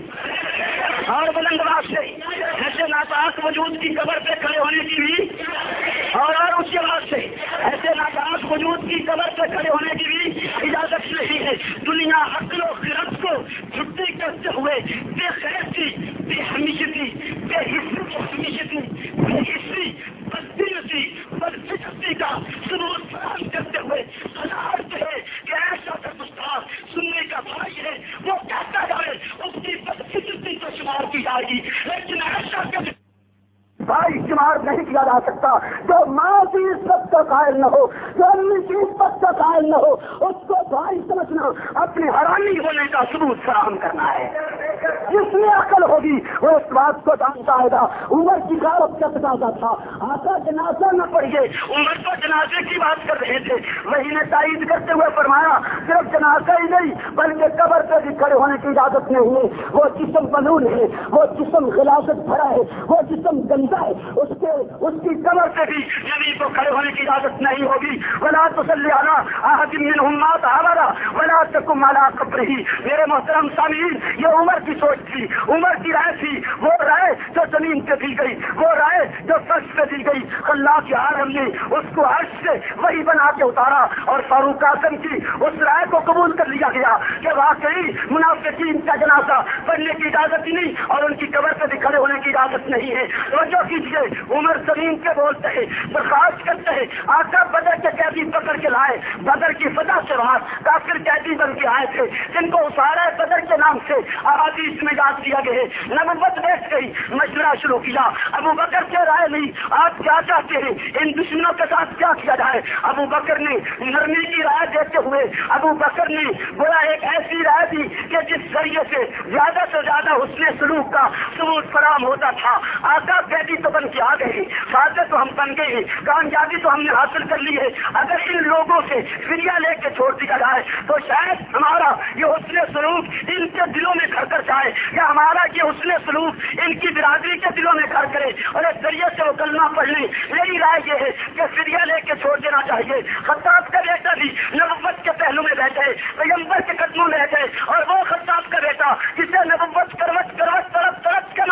اور بلند آواز سے ایسے ناپاک وجود کی قبر پہ کھڑے ہونے کی بھی، اور اسی آواز سے ایسے ناپاک وجود کی قبر پہ کھڑے ہونے کی بھی اجازت نہیں ہے. دنیا عقل و خرد کو چھٹی کرتے ہوئے بے خیرتی، بے حمیتی، بے حمیتی، بے حصی، بددیتی، بدفطرتی کا ثبوت فراہم کرتے ہوئے حضرت ہے کہ ایسا گستاخ سننے کا بھائی ہے وہ کہتا جائے اس کی بدفطرتی تو شمار کی جائے گی لیکن ایسا بھائی شمار نہیں کیا جا سکتا. جو ماں کی عزت کا قائل نہ ہو، جو امی کی عزت کا قائل نہ ہو، اس کو بھائی سمجھنا اپنی حرامی ہونے کا ثبوت فراہم کرنا ہے. جس میں عقل ہوگی وہ اس بات کو جانتا ہے گا. عمر کی غیرت کا تقاضا تھا آقا جنازہ نہ پڑھیے. عمر تو جنازے کی بات کر رہے تھے، وہی نے تائید کرتے ہوئے فرمایا صرف جنازہ ہی نہیں بلکہ قبر پہ بھی کھڑے ہونے کی اجازت نہیں ہے. وہ جسم ملعون ہے، وہ جسم غلاظت بھرا ہے، وہ جسم گندا ہے، اس کی قبر پہ بھی نبی کو کھڑے ہونے کی اجازت نہیں ہوگی. ولا تصلی علی احد منهم مات ابدا ولا تقم علی قبره. میرے محترم سامعین یہ عمر کی سوچ تھی، عمر کی رائے تھی، وہ رائے جو زمین پہ دی گئی، وہ رائے جو فرش پہ دی گئی. اللہ کے عالم نے اس کو عرش سے وہی بنا کے اتارا اور فاروق اعظم کی اس رائے کو قبول کر لیا گیا کہ واقعی منافقین کا جنازہ پڑھنے کی اجازت ہی نہیں اور ان کی قبر پہ بھی کھڑے ہونے کی اجازت نہیں ہے. توجہ کیجیے عمر زمین کے بولتے ہیں، درخواست کرتے ہیں آقا بدر کے قیدی پکڑ کے لائے. بدر کی فتح سے بعد کافر قیدی بن کے آئے تھے جن کو اسارہ بدر کے نام سے احادیث میں یاد کیا گیا. نبوت بیٹھ گئی، مشورہ شروع کیا. ابو بکر سے رائے لی آپ کیا چاہتے ہیں، ان دشمنوں کے ساتھ کیا کیا جائے. ابو بکر نے نرمی کی رائے دیتے ہوئے ابو بکر نے گویا ایک ایسی رائے دی کہ جس ذریعے سے زیادہ حسن سلوک کا ثبوت فراہم ہوتا تھا. آقا قیدی تو بن کے آ گئے، فاتح تو ہم بن گئے ہیں، کامیابی تو ہم نے حاصل کر لی ہے. اگر ان لوگوں سے فدیہ لے کے چھوڑ دیا جائے تو شاید ہمارا یہ حسن سلوک ان کے دلوں میں گھر کر جائے یا ہمارا یہ حسن سلوک ان کی برادری کے دلوں میں گھر کرے اور اس ذریعے سے وہ کلمہ پڑھ لیں. میری رائے یہ ہے کہ فدیہ لے کے چھوڑ دینا چاہیے. خطاب کا بیٹا بھی نبوت کے پہلو میں بیٹھے، پیغمبر کے قدموں میں بیٹھے، اور وہ خطاب کا بیٹا جسے نبوت کروٹ کروٹ تڑپ تڑپ کے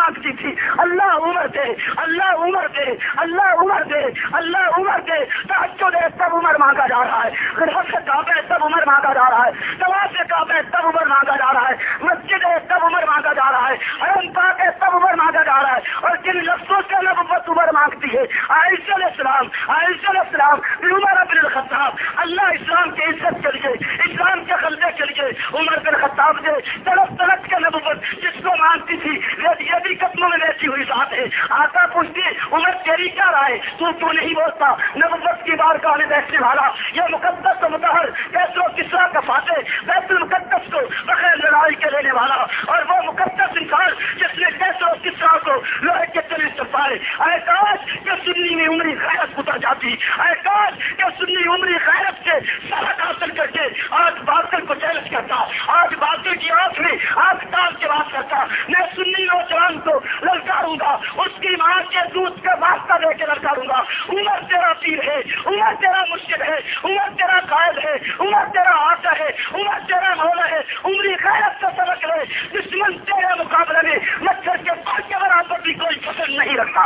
مانگتی تھی، اللہ عمر دے، اللہ عمر دے، اللہ عمر دے، اللہ عمر دے۔ تہجد ہے تب عمر مانگا جا رہا ہے، غرفت سے کعبہ ہے تب عمر مانگا جا رہا ہے، طواف سے کعبہ ہے تب عمر مانگا جا رہا ہے، مسجد ہے تب عمر مانگا جا رہا ہے، حرم پاک ہے تب عمر مانگا جا رہا ہے۔ اور جن لفظوں سے نبوت عمر مانگتی ہے، عائشہ علیہ السلام، عائشہ علیہ السلام، عمر بن الخطاب، اللہ اسلام کی عزت کے لیے، اسلام کے غلبے کے لیے عمر بن الخطاب نے تڑپ تڑپ کے نبوت جس کو مانگتی تھی یہ بھی قدموں میں بیٹھی ہوئی ذات ہے۔ آقا پوچھتی عمر تیری کیا رائے، تو کیوں نہیں بولتا؟ نبوت کی بارگاہ میں بیٹھنے والا یہ مقدس و مطہر کیسر و کسریٰ کا فاتح، بیت المقدس کو بغیر لڑائی کے لینے والا، اور وہ مقدس انسان جس نے کیسر و کسریٰ کو لوہے کے تلے چپائے۔ اے کاش کہ سنی میں عمری غیرت اتر جاتی، اے کاش کہ سنی عمری غیرت سے سبق حاصل کر کے آج باطل کو چیلنج کرتا، آج باطل کی آنکھ میں آنکھ ڈال کے بات کرتا۔ میں سنی نوجوان کو للکاروں گا، اس کی ماں کے دودھ کا واسطہ دے کے للکاروں گا۔ عمر تیرا پیر ہے، عمر تیرا مرشد ہے، عمر تیرا قائد ہے، عمر تیرا آقا ہے، عمر تیرا مولا ہے۔ عمری غیرت کا سبق لے، دشمن تیرے مقابلے میں مچھر کے پال کے برابر بھی کوئی فصل نہیں رکھتا۔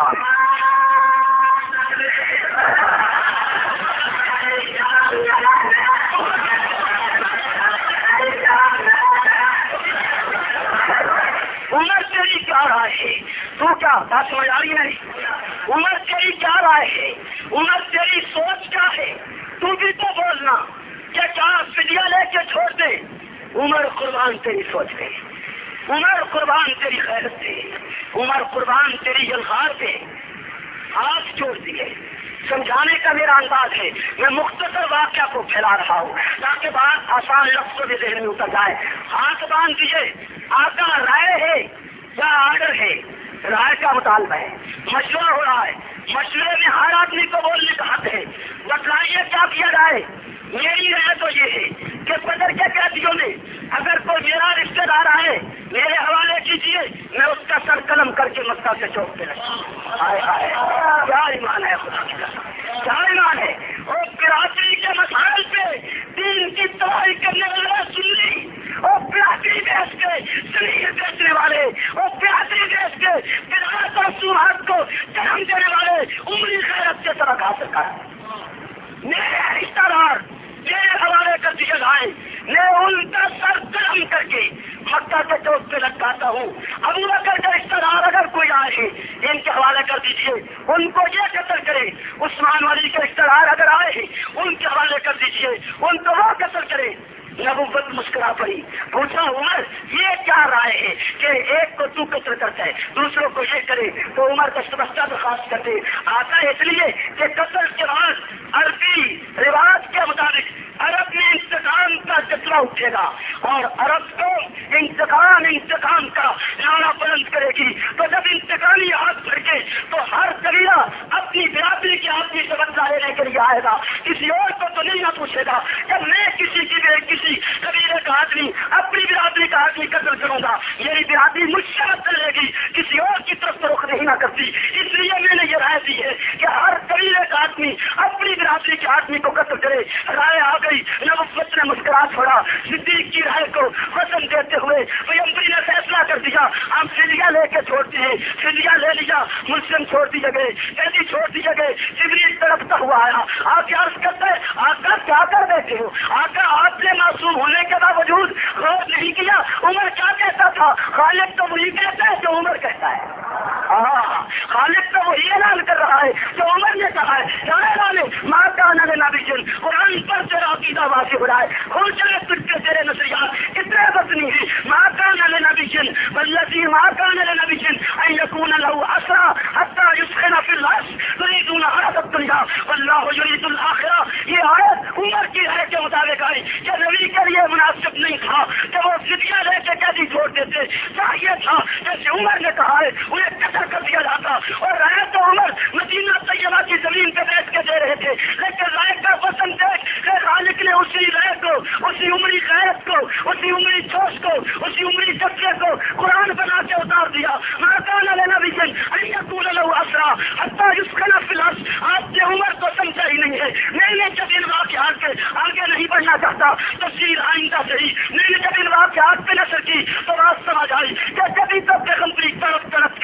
عمر تیری کیا رائے ہے؟ تو کیا بات سمجھ آ رہی نہیں؟ عمر تیری کیا رائے ہے؟ عمر تیری سوچ کیا ہے؟ تو بھی تو بولنا کہ کیا فدیہ لے کے چھوڑ دے؟ عمر قربان تیری سوچ پہ، عمر قربان تیری خیرت پہ، عمر قربان تیری الغار پہ۔ ہاتھ چھوڑ دیے۔ سمجھانے کا میرا انداز ہے، میں مختصر واقعہ کو پھیلا رہا ہوں تاکہ بات آسان لفظوں کے ذہن میں اتر جائے۔ ہاتھ باندھ دیے۔ آقا رائے ہے یا آرڈر ہے؟ رائے کا مطالبہ ہے، مشورہ ہو رہا ہے، مشورے میں ہر آدمی کو بولنے کا حق ہے۔ بتلائیے کیا کیا جائے؟ میری رائے تو یہ ہے کہ بدر کے قیدیوں میں اگر کوئی میرا رشتہ دار آئے میرے حوالے کیجیے، میں اس کا سر قلم کر کے مکہ کے چوک پہ رکھوں۔ ہائے ہائے کیا ایمان ہے، خدا کی قسم کیا ایمان ہے۔ اور برادری کے مسائل پہ دین کی تباہی کرنے والے سنی، اور برادری بیچ کے شریر بیچنے والے، اور برادری بیچ کے بدعات اور شبہات کو جنم دینے والے عمری غیرت کے سبق حاصل کر میرے رشتہ دار میرے حوالے کر دیے جائے، میں ان کا سر قلم کر کے مکہ کے چوک پہ لٹکاتا ہوں۔ ابو بکر کا رشتہ دار اگر کوئی آئے ان کے حوالے کر دیجیے، ان کو یہ قتل کرے۔ عثمان والی کے رشتہ دار اگر آئے ان کے حوالے کر دیجیے، ان کو وہ قتل کرے۔ نبوت مسکرا پڑی، پوچھا عمر یہ کیا رائے ہے کہ ایک کو تو قتل کرتا ہے دوسروں کو یہ کرے؟ تو عمر کا سبستہ درخواست کرتے آتا ہے اس لیے کہ قتل کے بعد عربی رواج کے مطابق عرب میں انتقام کا جذبہ اٹھے گا، اور عرب کو انتقام کا نعرہ بلند کرے گی۔ تو جب انتقامی ہاتھ بھڑکے تو ہر قبیلہ اپنی برادری کے آدمی سے بدلہ لینے کے لیے آئے گا، کسی اور کو تو نہیں نہ پوچھے گا کہ میں کسی قبیلے کا آدمی اپنی برادری کا آدمی قتل کروں گا، میری برادری مجھ سے بدل لے گی، کسی اور کی طرف رخ نہیں نہ کرتی۔ اس لیے میں نے یہ رائے دی ہے کہ ہر قبیلے کا آدمی اپنی برادری کے آدمی کو قتل کرے۔ رائے آ گئی، نبوت نے مسکرا چھوڑا۔ صدیق کی رائے کو وزن دیتے ہوئے پیغمبر نے فیصلہ کر دیا ہم فدیہ لے کے چھوڑتے ہیں۔ فدیہ لے لیا، مسلم چھوڑ دیے گئے، قیدی چھوڑ دیے گئے۔ جبریل تڑپتا ہوا آیا، آ کے عرض کرتا ہے آقا کیا کر بیٹھے ہو؟ آقا آپ نے معصوم ہونے کے باوجود غور نہیں کیا عمر کیا کہتا تھا؟ خالق تو وہی کہتا ہے جو عمر کہتا ہے۔ خالق تو وہی اعلان کر رہا ہے جو عمر نے کہا ہے۔ ماں کا نبی جن قرآن پر تیرا عقیدہ واضح ہو رہا ہے، کھول چلے تجھ کے تیرے نظریات کتنے وزنی ہیں۔ ماں کا نبی جن والذی ماں کا نبی جن ان یکون له اسرا حتى يسخن في الارض يريدون عرض الدنيا والله يريد الاخرہ۔ یہ آیت عمر کی رائے کے مطابق آئی کہ نبی کے لیے مناسب نہیں تھا کہ وہ فدیہ لے کے قیدی چھوڑ دیتے، چاہیے تھا جیسے عمر نے کہا ہے انہیں قتل کر دیا جاتا۔ اور رائے تو عمر مدینہ طیبہ کی زمین پہ بیٹھ کے دے رہے تھے، لیکن رائے کا وزن دیکھ کہ خالق نے اسی رائے کو، اسی عمری غیرت کو، اسی عمری جوش کو، اسی عمری جذبے کو قرآن بنا کے اتار دیا۔ ما كان لنبي ان يكون له اسرى حتى يسخن في الارض۔ آپ نے عمر کو سمجھا ہی نہیں ہے۔ میں نے جب ان واقعات کے آگے نہیں بڑھنا چاہتا، تفسیر آئندہ سے ہی میں نے جب ان واقعات پہ نظر کی تو بات سمجھ آئی کہ جبھی تو پیغمبری تڑپ تڑپ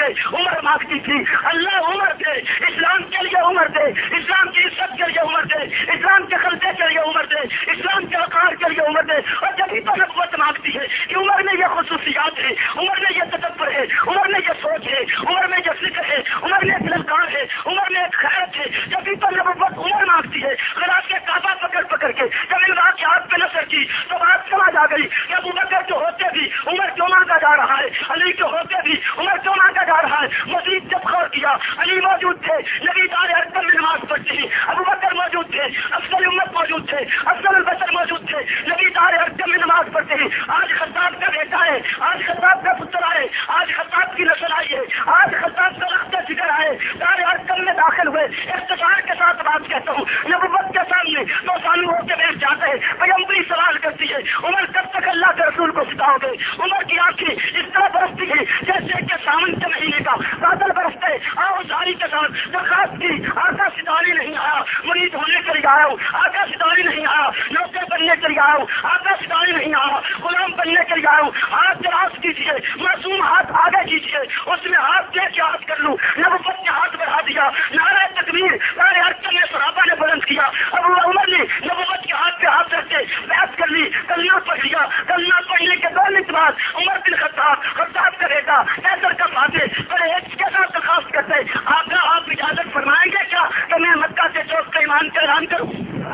کے عمر مانگتی تھی، اللہ عمر دے، اسلام کے لیے عمر دے، اسلام کی عزت کے لیے عمر دے، اسلام کے خلطے کے لیے عمر دے، اسلام کے وقار کے لیے عمر دے. اور جب ہی تو نبوت مانگتی ہے کہ عمر میں یہ خصوصیات ہے، عمر میں یہ تدبر ہے، عمر میں یہ سوچ ہے، عمر میں یہ فکر ہے، عمر میں ایک للکار ہے، عمر میں ایک خیرت ہے. جب ہی تو نبوت عمر مانگتی ہے. خلاف کے کعبہ پکڑ کے جب ان واقعات پہ نظر کی تو بات سمجھ آ گئی کہ ابو بکر جو ہوتے بھی عمر کیوں مانگا جا رہا ہے، علی کے ہوتے بھی عمر کیوں مانگا جا رہا ہے. مزید جب غور کیا، علی موجود تھے، نبی دار ارکم میں نماز پڑھتے ہیں، ابو بکر موجود تھے، افضل امت موجود تھے، افضل البشر موجود تھے، نبی دار ارکم میں نماز پڑھتے ہیں. آج خطاب کا بیٹا ہے، آج خطاب کا پتر آئے، آج خطاب کی نسل آئی ہے، آج خطاب کا رخت ذکر آئے، دار ارکم میں داخل ہوئے. افتخار کے ساتھ بات کہتا ہوں، نبوت کے سامنے دو سامنے ہو کے بیٹھ جاتے ہیں. پیغمبری سوال کرتی ہے، عمر کب تک اللہ کے رسول کو ستاؤ گے؟ عمر کی آنکھیں اس طرح برستی ہے جیسے کہ ساون کے مہینے کا بادل برستے. آؤ زاری کے ساتھ درخواست کی، آقا ستانے نہیں آیا مرید ہونے کے لیے آیا ہوں، آقا ستانے نہیں آیا نوکر بننے کے لیے آیا ہوں، آقا ستانے نہیں آیا غلام بننے کے لیے آیا ہوں. ہاتھ دراز کیجیے، معصوم ہاتھ آگے کیجیے، اس میں ہاتھ دے کے ہاتھ کر لوں. نبوت نے ہاتھ بڑھا دیا، نعرہ تکبیر نعرہ ارکم میں صحابہ نے بلند کیا. ابو عمر نے نبوت کے ہاتھ پہ ہاتھ رکھ کے بیعت کر لی، کلمہ پڑھ لیا. کلمہ پڑھنے کے 2 منٹ بعد عمر بن خطاب کا بیٹا پیدر کا فاتح بڑے عزت کے ساتھ درخواست کرتے، آقا آپ اجازت فرمائیں گے کیا کہ میں مکہ کے چوک کا ایمان کا اعلان کروں؟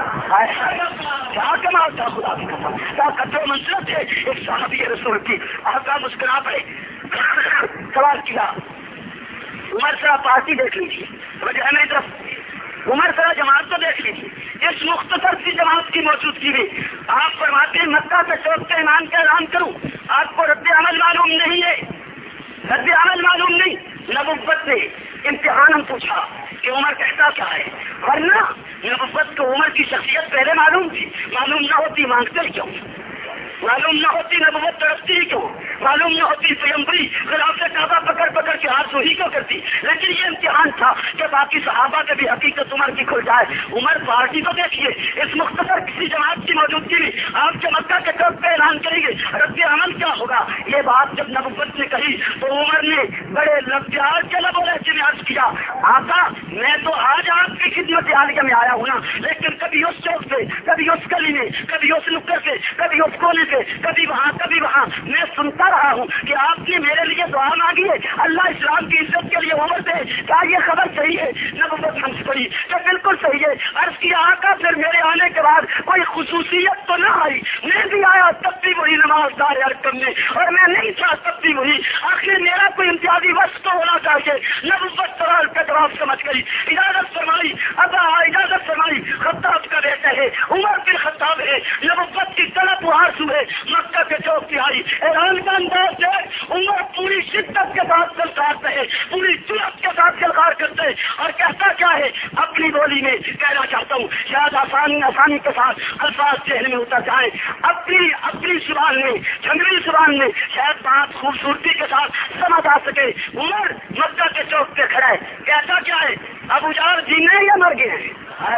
کیا کمال تھا خدا کی قسم، کیا قدر و منزلت ہے ایک صحابی رسول کی. آقا مسکرا پڑے، سوال کیا، عمر ذرا پارٹی دیکھ لیجیے، وجہ میری طرف عمر ذرا جماعت تو دیکھ لیجیے. اس مختصر سی جماعت کی موجودگی میں آپ فرماتے ہیں مکہ کے چوک کے ایمان کا اعلان کروں. آپ کو رد عمل معلوم نہیں ہے، رد عمل معلوم نہیں. نبوت نے امتحان پوچھا کہ عمر کہتا کیا ہے، ورنہ نبوت کو عمر کی شخصیت پہلے معلوم تھی. معلوم نہ ہوتی مانگتے کیوں؟ معلوم نہ ہوتی نبوت ترستی ہی کیوں؟ معلوم نہ ہوتی پیغمبری خلاف کعبہ پکڑ کے ہاتھ وہی کیوں کرتی؟ لیکن یہ امتحان تھا کہ باقی صحابہ کے بھی حقیقت عمر کی کھل جائے. عمر پارٹی تو دیکھیے، اس مختصر کسی جماعت کی موجودگی میں آپ کے مکہ کے چوک پہ اعلان کریں گے، رد عمل کیا ہوگا؟ یہ بات جب نبوت نے کہی تو عمر نے بڑے پیار کے لب و لہجے میں عرض کیا، آقا میں تو آج آپ کی خدمت عالیہ میں آیا ہوں نا، لیکن کبھی اس چوک پہ، کبھی اس گلی میں، کبھی اس نکڑ پہ، کبھی اس کونے سے، کبھی وہاں میں سنتا رہا ہوں کہ آپ نے میرے لیے دعا مانگی ہے، اللہ اسلام کی عزت کے لیے عمر دے. کیا یہ خبر صحیح ہے؟ نبوت ہنس پڑی کہ بالکل صحیح ہے. عرض کیا آقا پھر میرے آنے کے بعد کوئی خصوصیت تو نہ آئی؟ میں بھی آیا تب بھی وہی نماز دار ارکم میں، اور میں نہیں تھا تب بھی وہی. آخر میرا کوئی امتیازی وقت تو ہونا چاہیے. نبوت سوال کا جواب سمجھ گئی، اجازت فرمائی، ابا اجازت فرمائی. خطاب کا بیٹا ہے، عمر بن خطاب ہے، نبوت کی طلب و آرزو ہے. مکہ کے چوک پہ آئی، اعلان کا انداز ہے. عمر پوری شدت کے ساتھ چلکارتے ہیں، پوری جرأت کے ساتھ چلکار کرتے ہیں، اور کہتا کیا ہے؟ اپنی بولی میں کہنا چاہتا ہوں، شاید آسانی کے ساتھ الفاظ ذہن میں اتر جائیں. اپنی زبان میں، جھنگری زبان میں شاید بات خوبصورتی کے ساتھ سمجھ آ سکے. عمر مکہ کے چوک پہ کھڑا ہے، کہتا کیا ہے؟ ابو جہل جینے یا مر گئے؟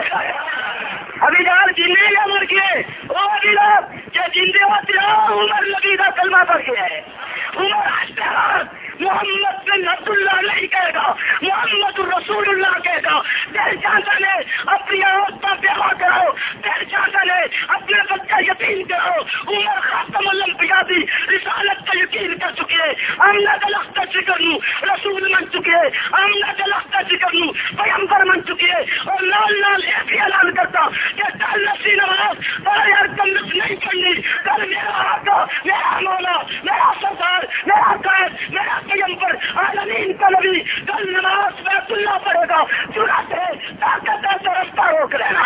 ابھی جہل جینے یا مر گئے؟ وہ ابھی لوگ کہ جندے ہوتے ہو، عمر نبی کا کلمہ پڑھ گیا ہے. عمر محمد بن عبداللہ نہیں کہے گا، محمد رسول اللہ کہے گا. دل چاہتا نے اپنی عورت پر بیاہ کرو، دل چاہتا نے اپنے بچہ یقین کرو. عمر خاتم الانبیاء بھی رسالت کا یقین کر چکے، امنا دلخت ذکر نو رسول من چکے، امنا دلخت ذکر نو پیغمبر من چکے. اور لال لال ایک ہی اعلان کرتا کہ کل نسی نماز دار ارکم نہیں پڑھنی. کل میرا آقا، میرا مولا، میرا سردار، میرا قائد، میرا پیغمبر عالمین کا نبی کل نماز بیت اللہ پڑھے گا. جرأت ہے، طاقت ہے تو رستہ روک لینا.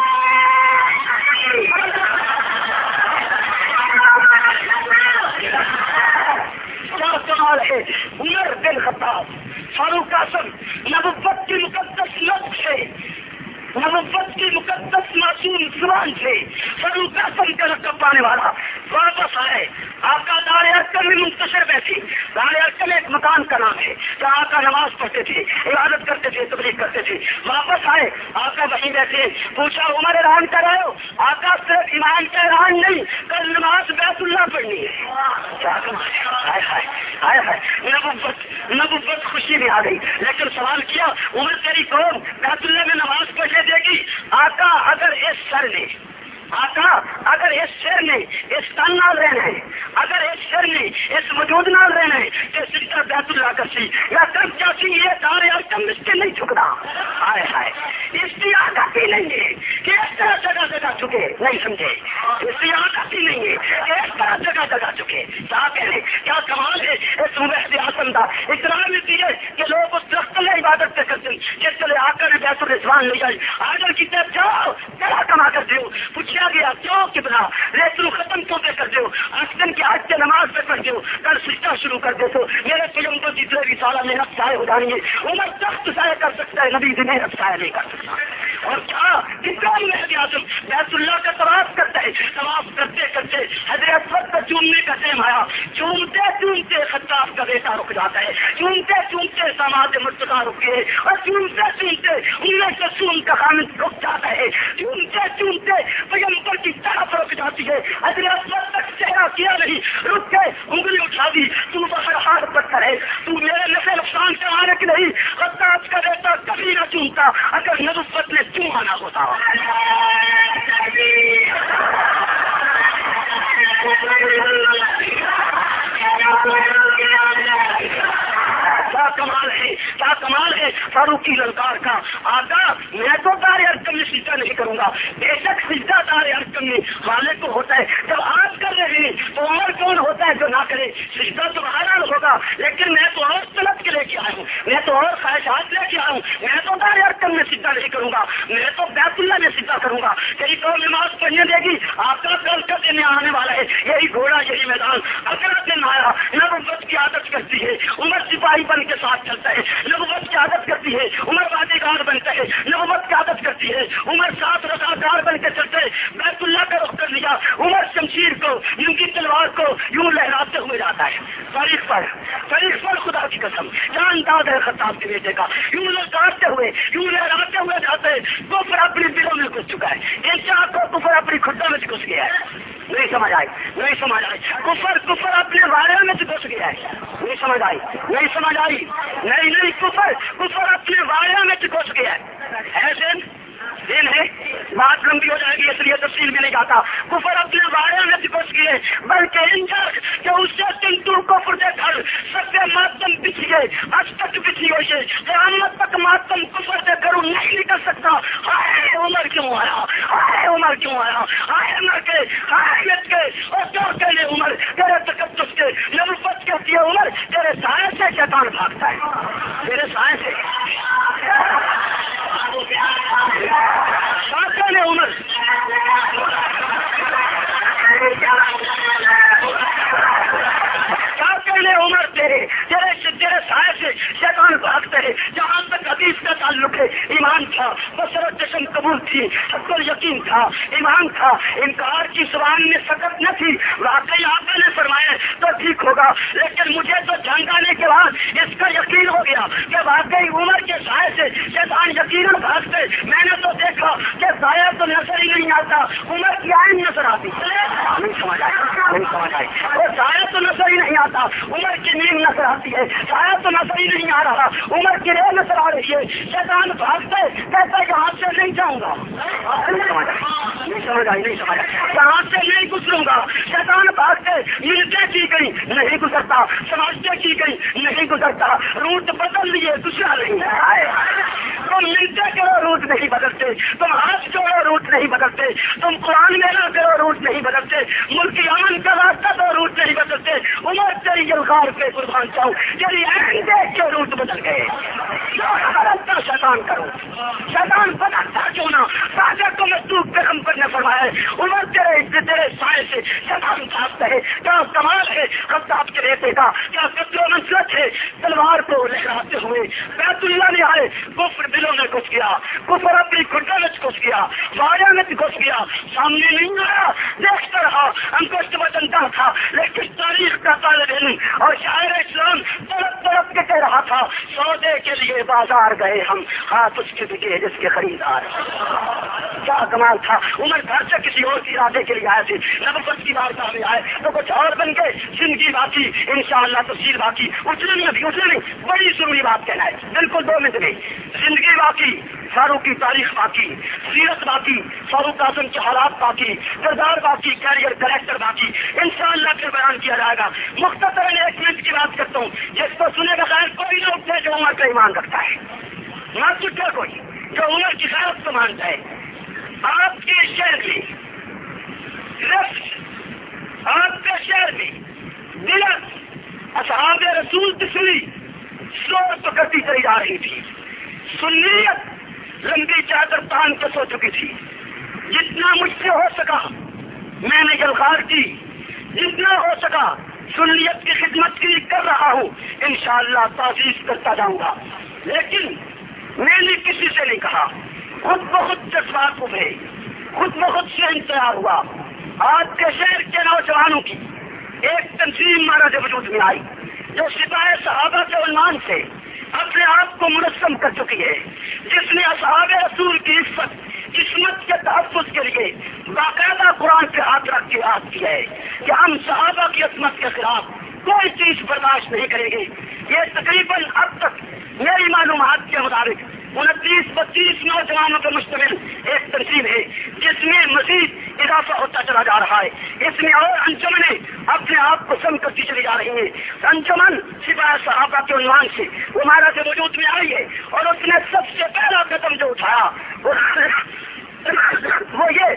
کیا کمال ہے! عمر بن خطاب، فاروق اعظم، نبوت کی مقدس لفظ سے نبوت کی مقدس معصوم زبان سے فاروق اعظم کا لقب پانے والا واپس آئے. آقا دار ارقم میں منتشر بیٹھے. دار ارقم ایک مکان کا نام ہے جہاں آقا نماز پڑھتے تھے, عبادت کرتے تھے, تبلیغ کرتے تھے. واپس آئے, آقا وہیں بیٹھے. پوچھا عمر اعلان کر رہے ہو؟ آقا صرف ایمان کا اعلان نہیں, کل نماز بیت اللہ پڑھنی ہے. کیا نبوت خوشی میں آ گئی. لیکن سوال کیا عمر تیری قوم بیت اللہ میں نماز پڑھنے دے گی؟ آقا اگر اس سر نے اس تن نال رہنا ہے, اگر اس سر نے اس وجود نال رہنا ہے کہ سجدہ بیت اللہ کا سی یا کر کیا سی, یہ دار ارقم اس کے نہیں جھکنا. ہائے ہائے, اس کی عادت ہی نہیں ہے کہ اس طرح جگہ جگہ جھکے. نہیں سمجھے, اس کی عادت ہی نہیں ہے کہ اس طرح جگہ جگہ جھکے. کیا کہنے, کیا کمال ہے اس مبعد اعظم کا. اتنا بھی ہے کہ لوگ اس درخت میں عبادت سے کرتے جس چلے آقا نے بیت الرضوان لے جائی. آڈر کی طرف جاؤ, کیا کما کرتے ہو؟ پوچھا گیا کیوں کتنا ریترو ختم کیوں پہ کرتے ہو؟ آسن کے حج کے نماز پہ پڑھتے ہو, کل سجدہ شروع کر دیتے ہو. میرے فلم کو جتنے بھی سالہ محنت ضائع ہو جانی ہے. عمر تخت ضائع کر سکتا ہے, نبی بھی محنت ضائع نہیں کر سکتا. اور کیا کتنا مہدی اعظم بیت اللہ کا طواف کرتا ہے. طواف کرتے کرتے حضرت اسود کا چومنے کا ٹائم آیا. چومتے چومتے خطاب کا بیٹا رک جاتا ہے, چومتے چومتے سماعت مرتضیٰ رک گئے, اور چومتے چومتے انہیں رسول کا خامد رک جاتا ہے. چومتے چومتے پیغمبر کی طرف رک جاتی ہے. حضرت اسود تک چہرہ کیا نہیں, رک گئے, انگلی اٹھا دی. تو بہر حال پتھر ہے, تو میرے نفع نقصان سے آنے کی نہیں. خطاب کا بیٹا کبھی نہ چومتا اگر نبوت نے چوما نہ ہوتا. کیا کمال ہے, کیا کمال ہے فاروقی للکار کا. آقا میں تو دار ارقم میں سجدہ نہیں کروں گا. بے شک سجدہ دار ارقم میں والے کو ہوتا ہے. جب آپ کر رہے ہیں تو عمر کون ہوتا ہے جو نہ کرے؟ سجدہ تو بہرحال ہوگا, لیکن میں تو اور طلب کے لے کے آیا ہوں, میں تو اور خواہشات لے کے آیا ہوں. میں تو دار ارقم میں سجدہ نہیں کروں گا, میں تو بیت اللہ میں سجدہ کروں گا. کئی تو نماز پڑھنے دے گی. آقا کل کا دن آنے والا ہے, یہی گھوڑا یہی میدان. اگلا دن آیا, نبوت کی عادت کرتی ہے, عمر سپاہی بن کے ساتھ چلتا ہے. نبوت کی عادت کرتی ہے, عمر وادیگار بنتا ہے. نبوت کی عادت کرتی ہے, عمر ساتھ رضاکار بن کے چلتے. بیت اللہ کا رخ کر لیا, عمر شمشیر کو, یوں کی تلوار کو یوں لہراتے ہوئے جاتا ہے. تاریخ پر خدا کی قسم جان داد ہے خطاب کے بیٹے کا, یوں للکارتے ہوئے یوں لہراتے ہوئے جاتے. کفر اپنی دلوں میں گھس چکا ہے, ان چار کو کفر اپنی خدا میں گھس گیا ہے. نہیں سمجھ آئی. کفر اپنے بارے میں گھس گیا ہے. نہیں سمجھ آئی. نہیں کفر اپنے بارے میں گھس گیا ہے. ایسے دن ہے, بات لمبی ہو جائے گی اس لیے تفصیل میں نہیں جاتا. کفر اپنے بارے میں گھس گئے, بلکہ انجر کہ اس سے تنتو کفر دے گھر سب ماتم بچھ گئے, آج تک بچھی ہوئی ہے. قیامت تک ماتم کفر دے گھروں نہیں نکل سکتا. ہائے عمر کیوں آیا, ہائے عمر کے حیات کے. اور کیا کہنے عمر تیرے تقدس کے. نبوت کہتی ہے عمر تیرے سائے سے شیطان بھاگتا ہے, تیرے سائے سے. نے عمر کیا کہنے عمر تیرے سائے سے شیطان بھاگتے ہیں. جہاں تک حدیث کا تعلق ہے, ایمان تھا, بصرت چشم قبول تھی, حق یقین تھا, ایمان تھا, انکار کی زبان میں سکت نہ تھی. واقعی آقا نے فرمایا تو ٹھیک ہوگا, لیکن مجھے تو جنگ آنے کے بعد اس کا یقین ہو گیا کہ واقعی عمر کے سائے سے شیطان یقیناً بھاگتے. میں نے تو دیکھا کہ سایہ تو نظر ہی نہیں آتا, عمر کی عین نظر آتی. نہیں سمجھ آئی. وہ سایہ تو نظر ہی نہیں آتا, عمر کی نیند نظر آتی ہے. سایہ تو نظر ہی نہیں آ رہا, عمر کی ریل نظر آ رہی ہے. شیطان بھاگتے کہتا یہاں سے نہیں جاؤں گا. نہیں سمجھ آئی. یہاں سے نہیں گزروں گا. شیطان بھاگتے ملتے کی گئی نہیں گزرتا, سمجھتے کی گئی نہیں گزرتا. روٹ بدل لیے دوسرا نہیں. تم ملتے کرو روٹ نہیں بدلتے, تم ہاتھ جوڑو روٹ روٹ نہیں بدلتے، تم قرآن میں نہ کرو روٹ نہیں بدلتے، ملک امن کا راستہ تو روٹ نہیں بدلتے، عمر تیری یلغار پہ قربان جاؤں تیری عین دیکھ کے روٹ بدل گئے۔ بدلتا شیطان کرو، شیطان بدلتا کیوں نہ، تاجر کو مزدور پہ کم کرنے فرمایا ہے، عمر تیرے سائے سے شیطان بھاگتا ہے۔ کیا کمال ہے خطاب کے بیٹے کا، کیا قتل و منصرت ہے تلوار کو لہراتے ہوئے بیت اللہ میں آئے، کفر دلوں میں گھس گیا، کفر اپنی کھٹوں میں گھس گیا، وایا میں گھس گیا، سامنے نہیں آیا، دیکھتا رہا، انگشت وطنتا تھا، لیکن تاریخ کا طالب علم اور شاعر اسلام طرف طرف کے کہہ رہا تھا سودے کے لیے بازار گئے ہم، ہاتھ اس کے بکے جس کے خریدار۔ کیا کمال تھا، عمر گھر سے کسی اور کے ارادے کے لیے آئے تھے، نبوت کی بارگاہ میں آئے تو کچھ اور بن گئے، زندگی باقی انشاءاللہ تفصیل باقی، اٹھنے نہیں بڑی ضروری بات کہنا ہے، بالکل 2 منٹ میں، زندگی باقی، فاروق کی تاریخ باقی، سیرت باقی، فاروق اعظم کے حالات باقی، کردار باقی، کیریئر کریکٹر باقی، انشاءاللہ پھر بیان کیا جائے گا۔ مختصراً 1 منٹ کی بات کرتا ہوں، جس کو سنے بغیر کوئی نہ اٹھے جو عمر کا ایمان رکھتا ہے، نہ اٹھے کوئی جو عمر کی خیرت کو مانتا ہے۔ آپ کے شہر میں آپ کے شہر میں دلت اصحاب رسول تسلی شور پکڑتی چلی جا رہی تھی، سنیت لمبی چادر تان کے سو چکی تھی۔ جتنا مجھ سے ہو سکا میں نے یلغار کی، جتنا ہو سکا سنیت کی خدمت کی کر رہا ہوں، انشاءاللہ تعزیز کرتا جاؤں گا، لیکن میں نے کسی سے نہیں کہا، خود بخود جذبات ابھرے، خود بخود سے تیار ہوا۔ آج کے شہر کے نوجوانوں کی ایک تنظیم مہاراج وجود میں آئی جو سپاہ صحابہ کے عنوان سے اپنے آپ کو منظم کر چکی ہے، جس نے اصحاب رسول کی عزت قسمت کے تحفظ کے لیے باقاعدہ قرآن پہ ہاتھ رکھ کے یاد کیا ہے کہ ہم صحابہ کی عظمت کے خلاف کوئی چیز برداشت نہیں کریں گے۔ یہ تقریباً اب تک میری معلومات کے مطابق 29-32 نوجوانوں پر مشتمل ایک تنظیم ہے، جس میں مزید اضافہ ہوتا چلا جا رہا ہے۔ اس میں اور انجمنیں اپنے آپ کو سم کرتی چلی جا رہی ہیں۔ انجمن سپاہ صحابہ کے عنوان سے ہمارا جو وجود میں آئی ہے، اور اس نے سب سے پہلا قدم جو اٹھایا وہ یہ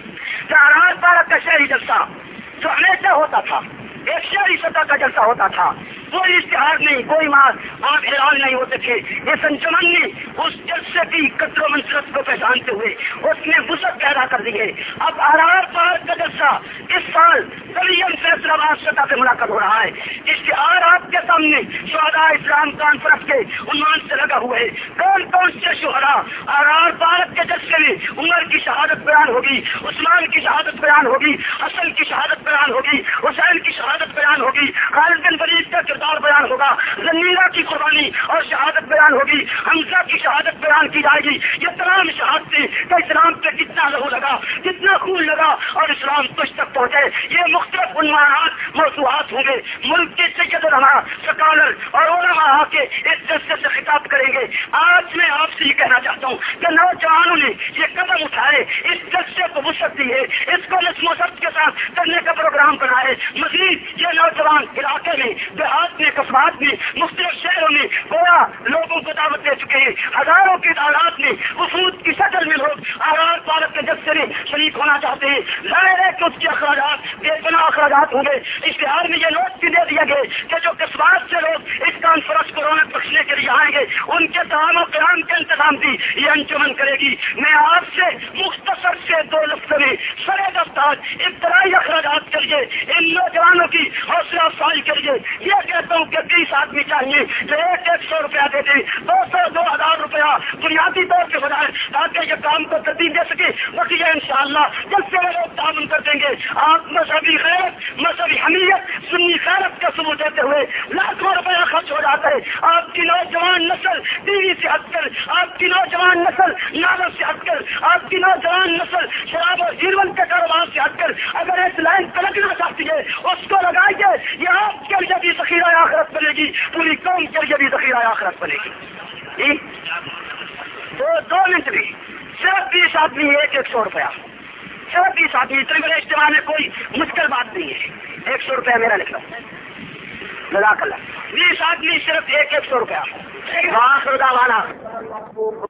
کہ آرار پارک کا شہری جلسہ جو ہمیشہ ہوتا تھا، ایک شہری سطح کا جلسہ ہوتا تھا، کوئی اشتہار نہیں، کوئی آپ حیران نہیں ہوتے تھے۔ اس انجمن نے اس جلسے کی قدر و منصرت کو پہچانتے ہوئے اس نے وسعت پیدا کر دی ہے۔ اب آرار پارک کا جلسہ اس سال کلیم فیصلہ آباد سطح پہ منعقد ہو رہا ہے۔ اشتہار آپ کے سامنے شہداء اسلام کانفرنس کے عنوان سے لگا ہوا ہے۔ کون کون سے شہداء آرار پارک کے جلسے میں عمر کی شہادت بیان ہوگی، عثمان کی شہادت بیان ہوگی، حسن کی شہادت بیان ہوگی، حسین کی شہادت بیان ہوگی، خالد بن ولید کا کردار بیان ہوگا، زنیرہ کی قربانی اور شہادت بیان ہوگی، حمزہ کی شہادت بیان کی جائے گی۔ یہ تمام شہادتیں کہ اسلام پہ کتنا لہو لگا، کتنا خون لگا اور اسلام تجھ تک پہنچے، یہ مختلف عنوانات موضوعات ہوں گے۔ ملک کے سید علماء، سکالر اور علماء آ کے اس جلسے سے خطاب کریں گے۔ آج میں آپ سے یہ کہنا چاہتا ہوں کہ نوجوانوں نے یہ قدم اٹھائے، اس جلسے کو وسعت دی ہے، اس کو نظم و ضبط کے ساتھ کرنے کا پروگرام بنائے۔ مزید یہ نوجوان علاقے میں، دیہات میں، قصبات میں، مختلف شہروں میں گویا لوگوں کو دعوت دے چکے ہیں۔ ہزاروں کی تعداد میں وفود کی شکل میں لوگ آرار پارک کے جلسے میں شریک ہونا چاہتے ہیں۔ ظاہر ہے کہ اس کے اخراجات بے پناہ اخراجات ہوں گے۔ اشتہار میں یہ نوٹ بھی دے دیا گیا کہ جو قصبات سے لوگ اس کانفرنس کو رونق بخشنے کے لیے آئیں گے، ان کے تمام و قیام کے انتظام بھی یہ انجمن کرے گی۔ میں آپ سے مختصر سے 2 لفظ میں سر دفتر ابتدائی اخراجات کے لیے ان نوجوانوں کی حوصلہ افزائی کے لیے یہ کہتا ہوں کہ 20 آدمی چاہیے جو 100 روپیہ دے دیں، 200-2000 روپیہ بنیادی طور پہ ہو جائے تاکہ یہ کام کو ترتیب دے سکے۔ باقی انشاءاللہ جب سے وہ لوگ تعاون کر دیں گے، آپ مذہبی غیرت، مذہبی حمیت، سنی غیرت کا ثبوت دیتے ہوئے لاکھوں روپیہ خرچ ہو جاتا ہے۔ آپ کی نوجوان نسل ٹی وی سے ہٹ کر، آپ کی نوجوان نسل نالوں سے ہٹ کر، آپ کی نوجوان نسل شراب اور ہیروئن کے کاروبار سے ہٹ کر اگر اس لائن پہ لگنا چاہتی ہے اس کو لگائیے۔ یہ آپ کے لیے بھی ذخیرہ آخرت بنے گی، پوری قوم کے لیے بھی ذخیرہ آخرت بنے گی۔ تو 2 منٹ میں صرف 20 آدمی 100 روپیہ، صرف 20 آدمی، اتنے بڑے اجتماع میں کوئی مشکل بات نہیں ہے۔ 100 روپیہ میرا لکھ لو، جزاک اللہ۔ 20 آدمی صرف 100 روپیہ۔ وآخر دعوانا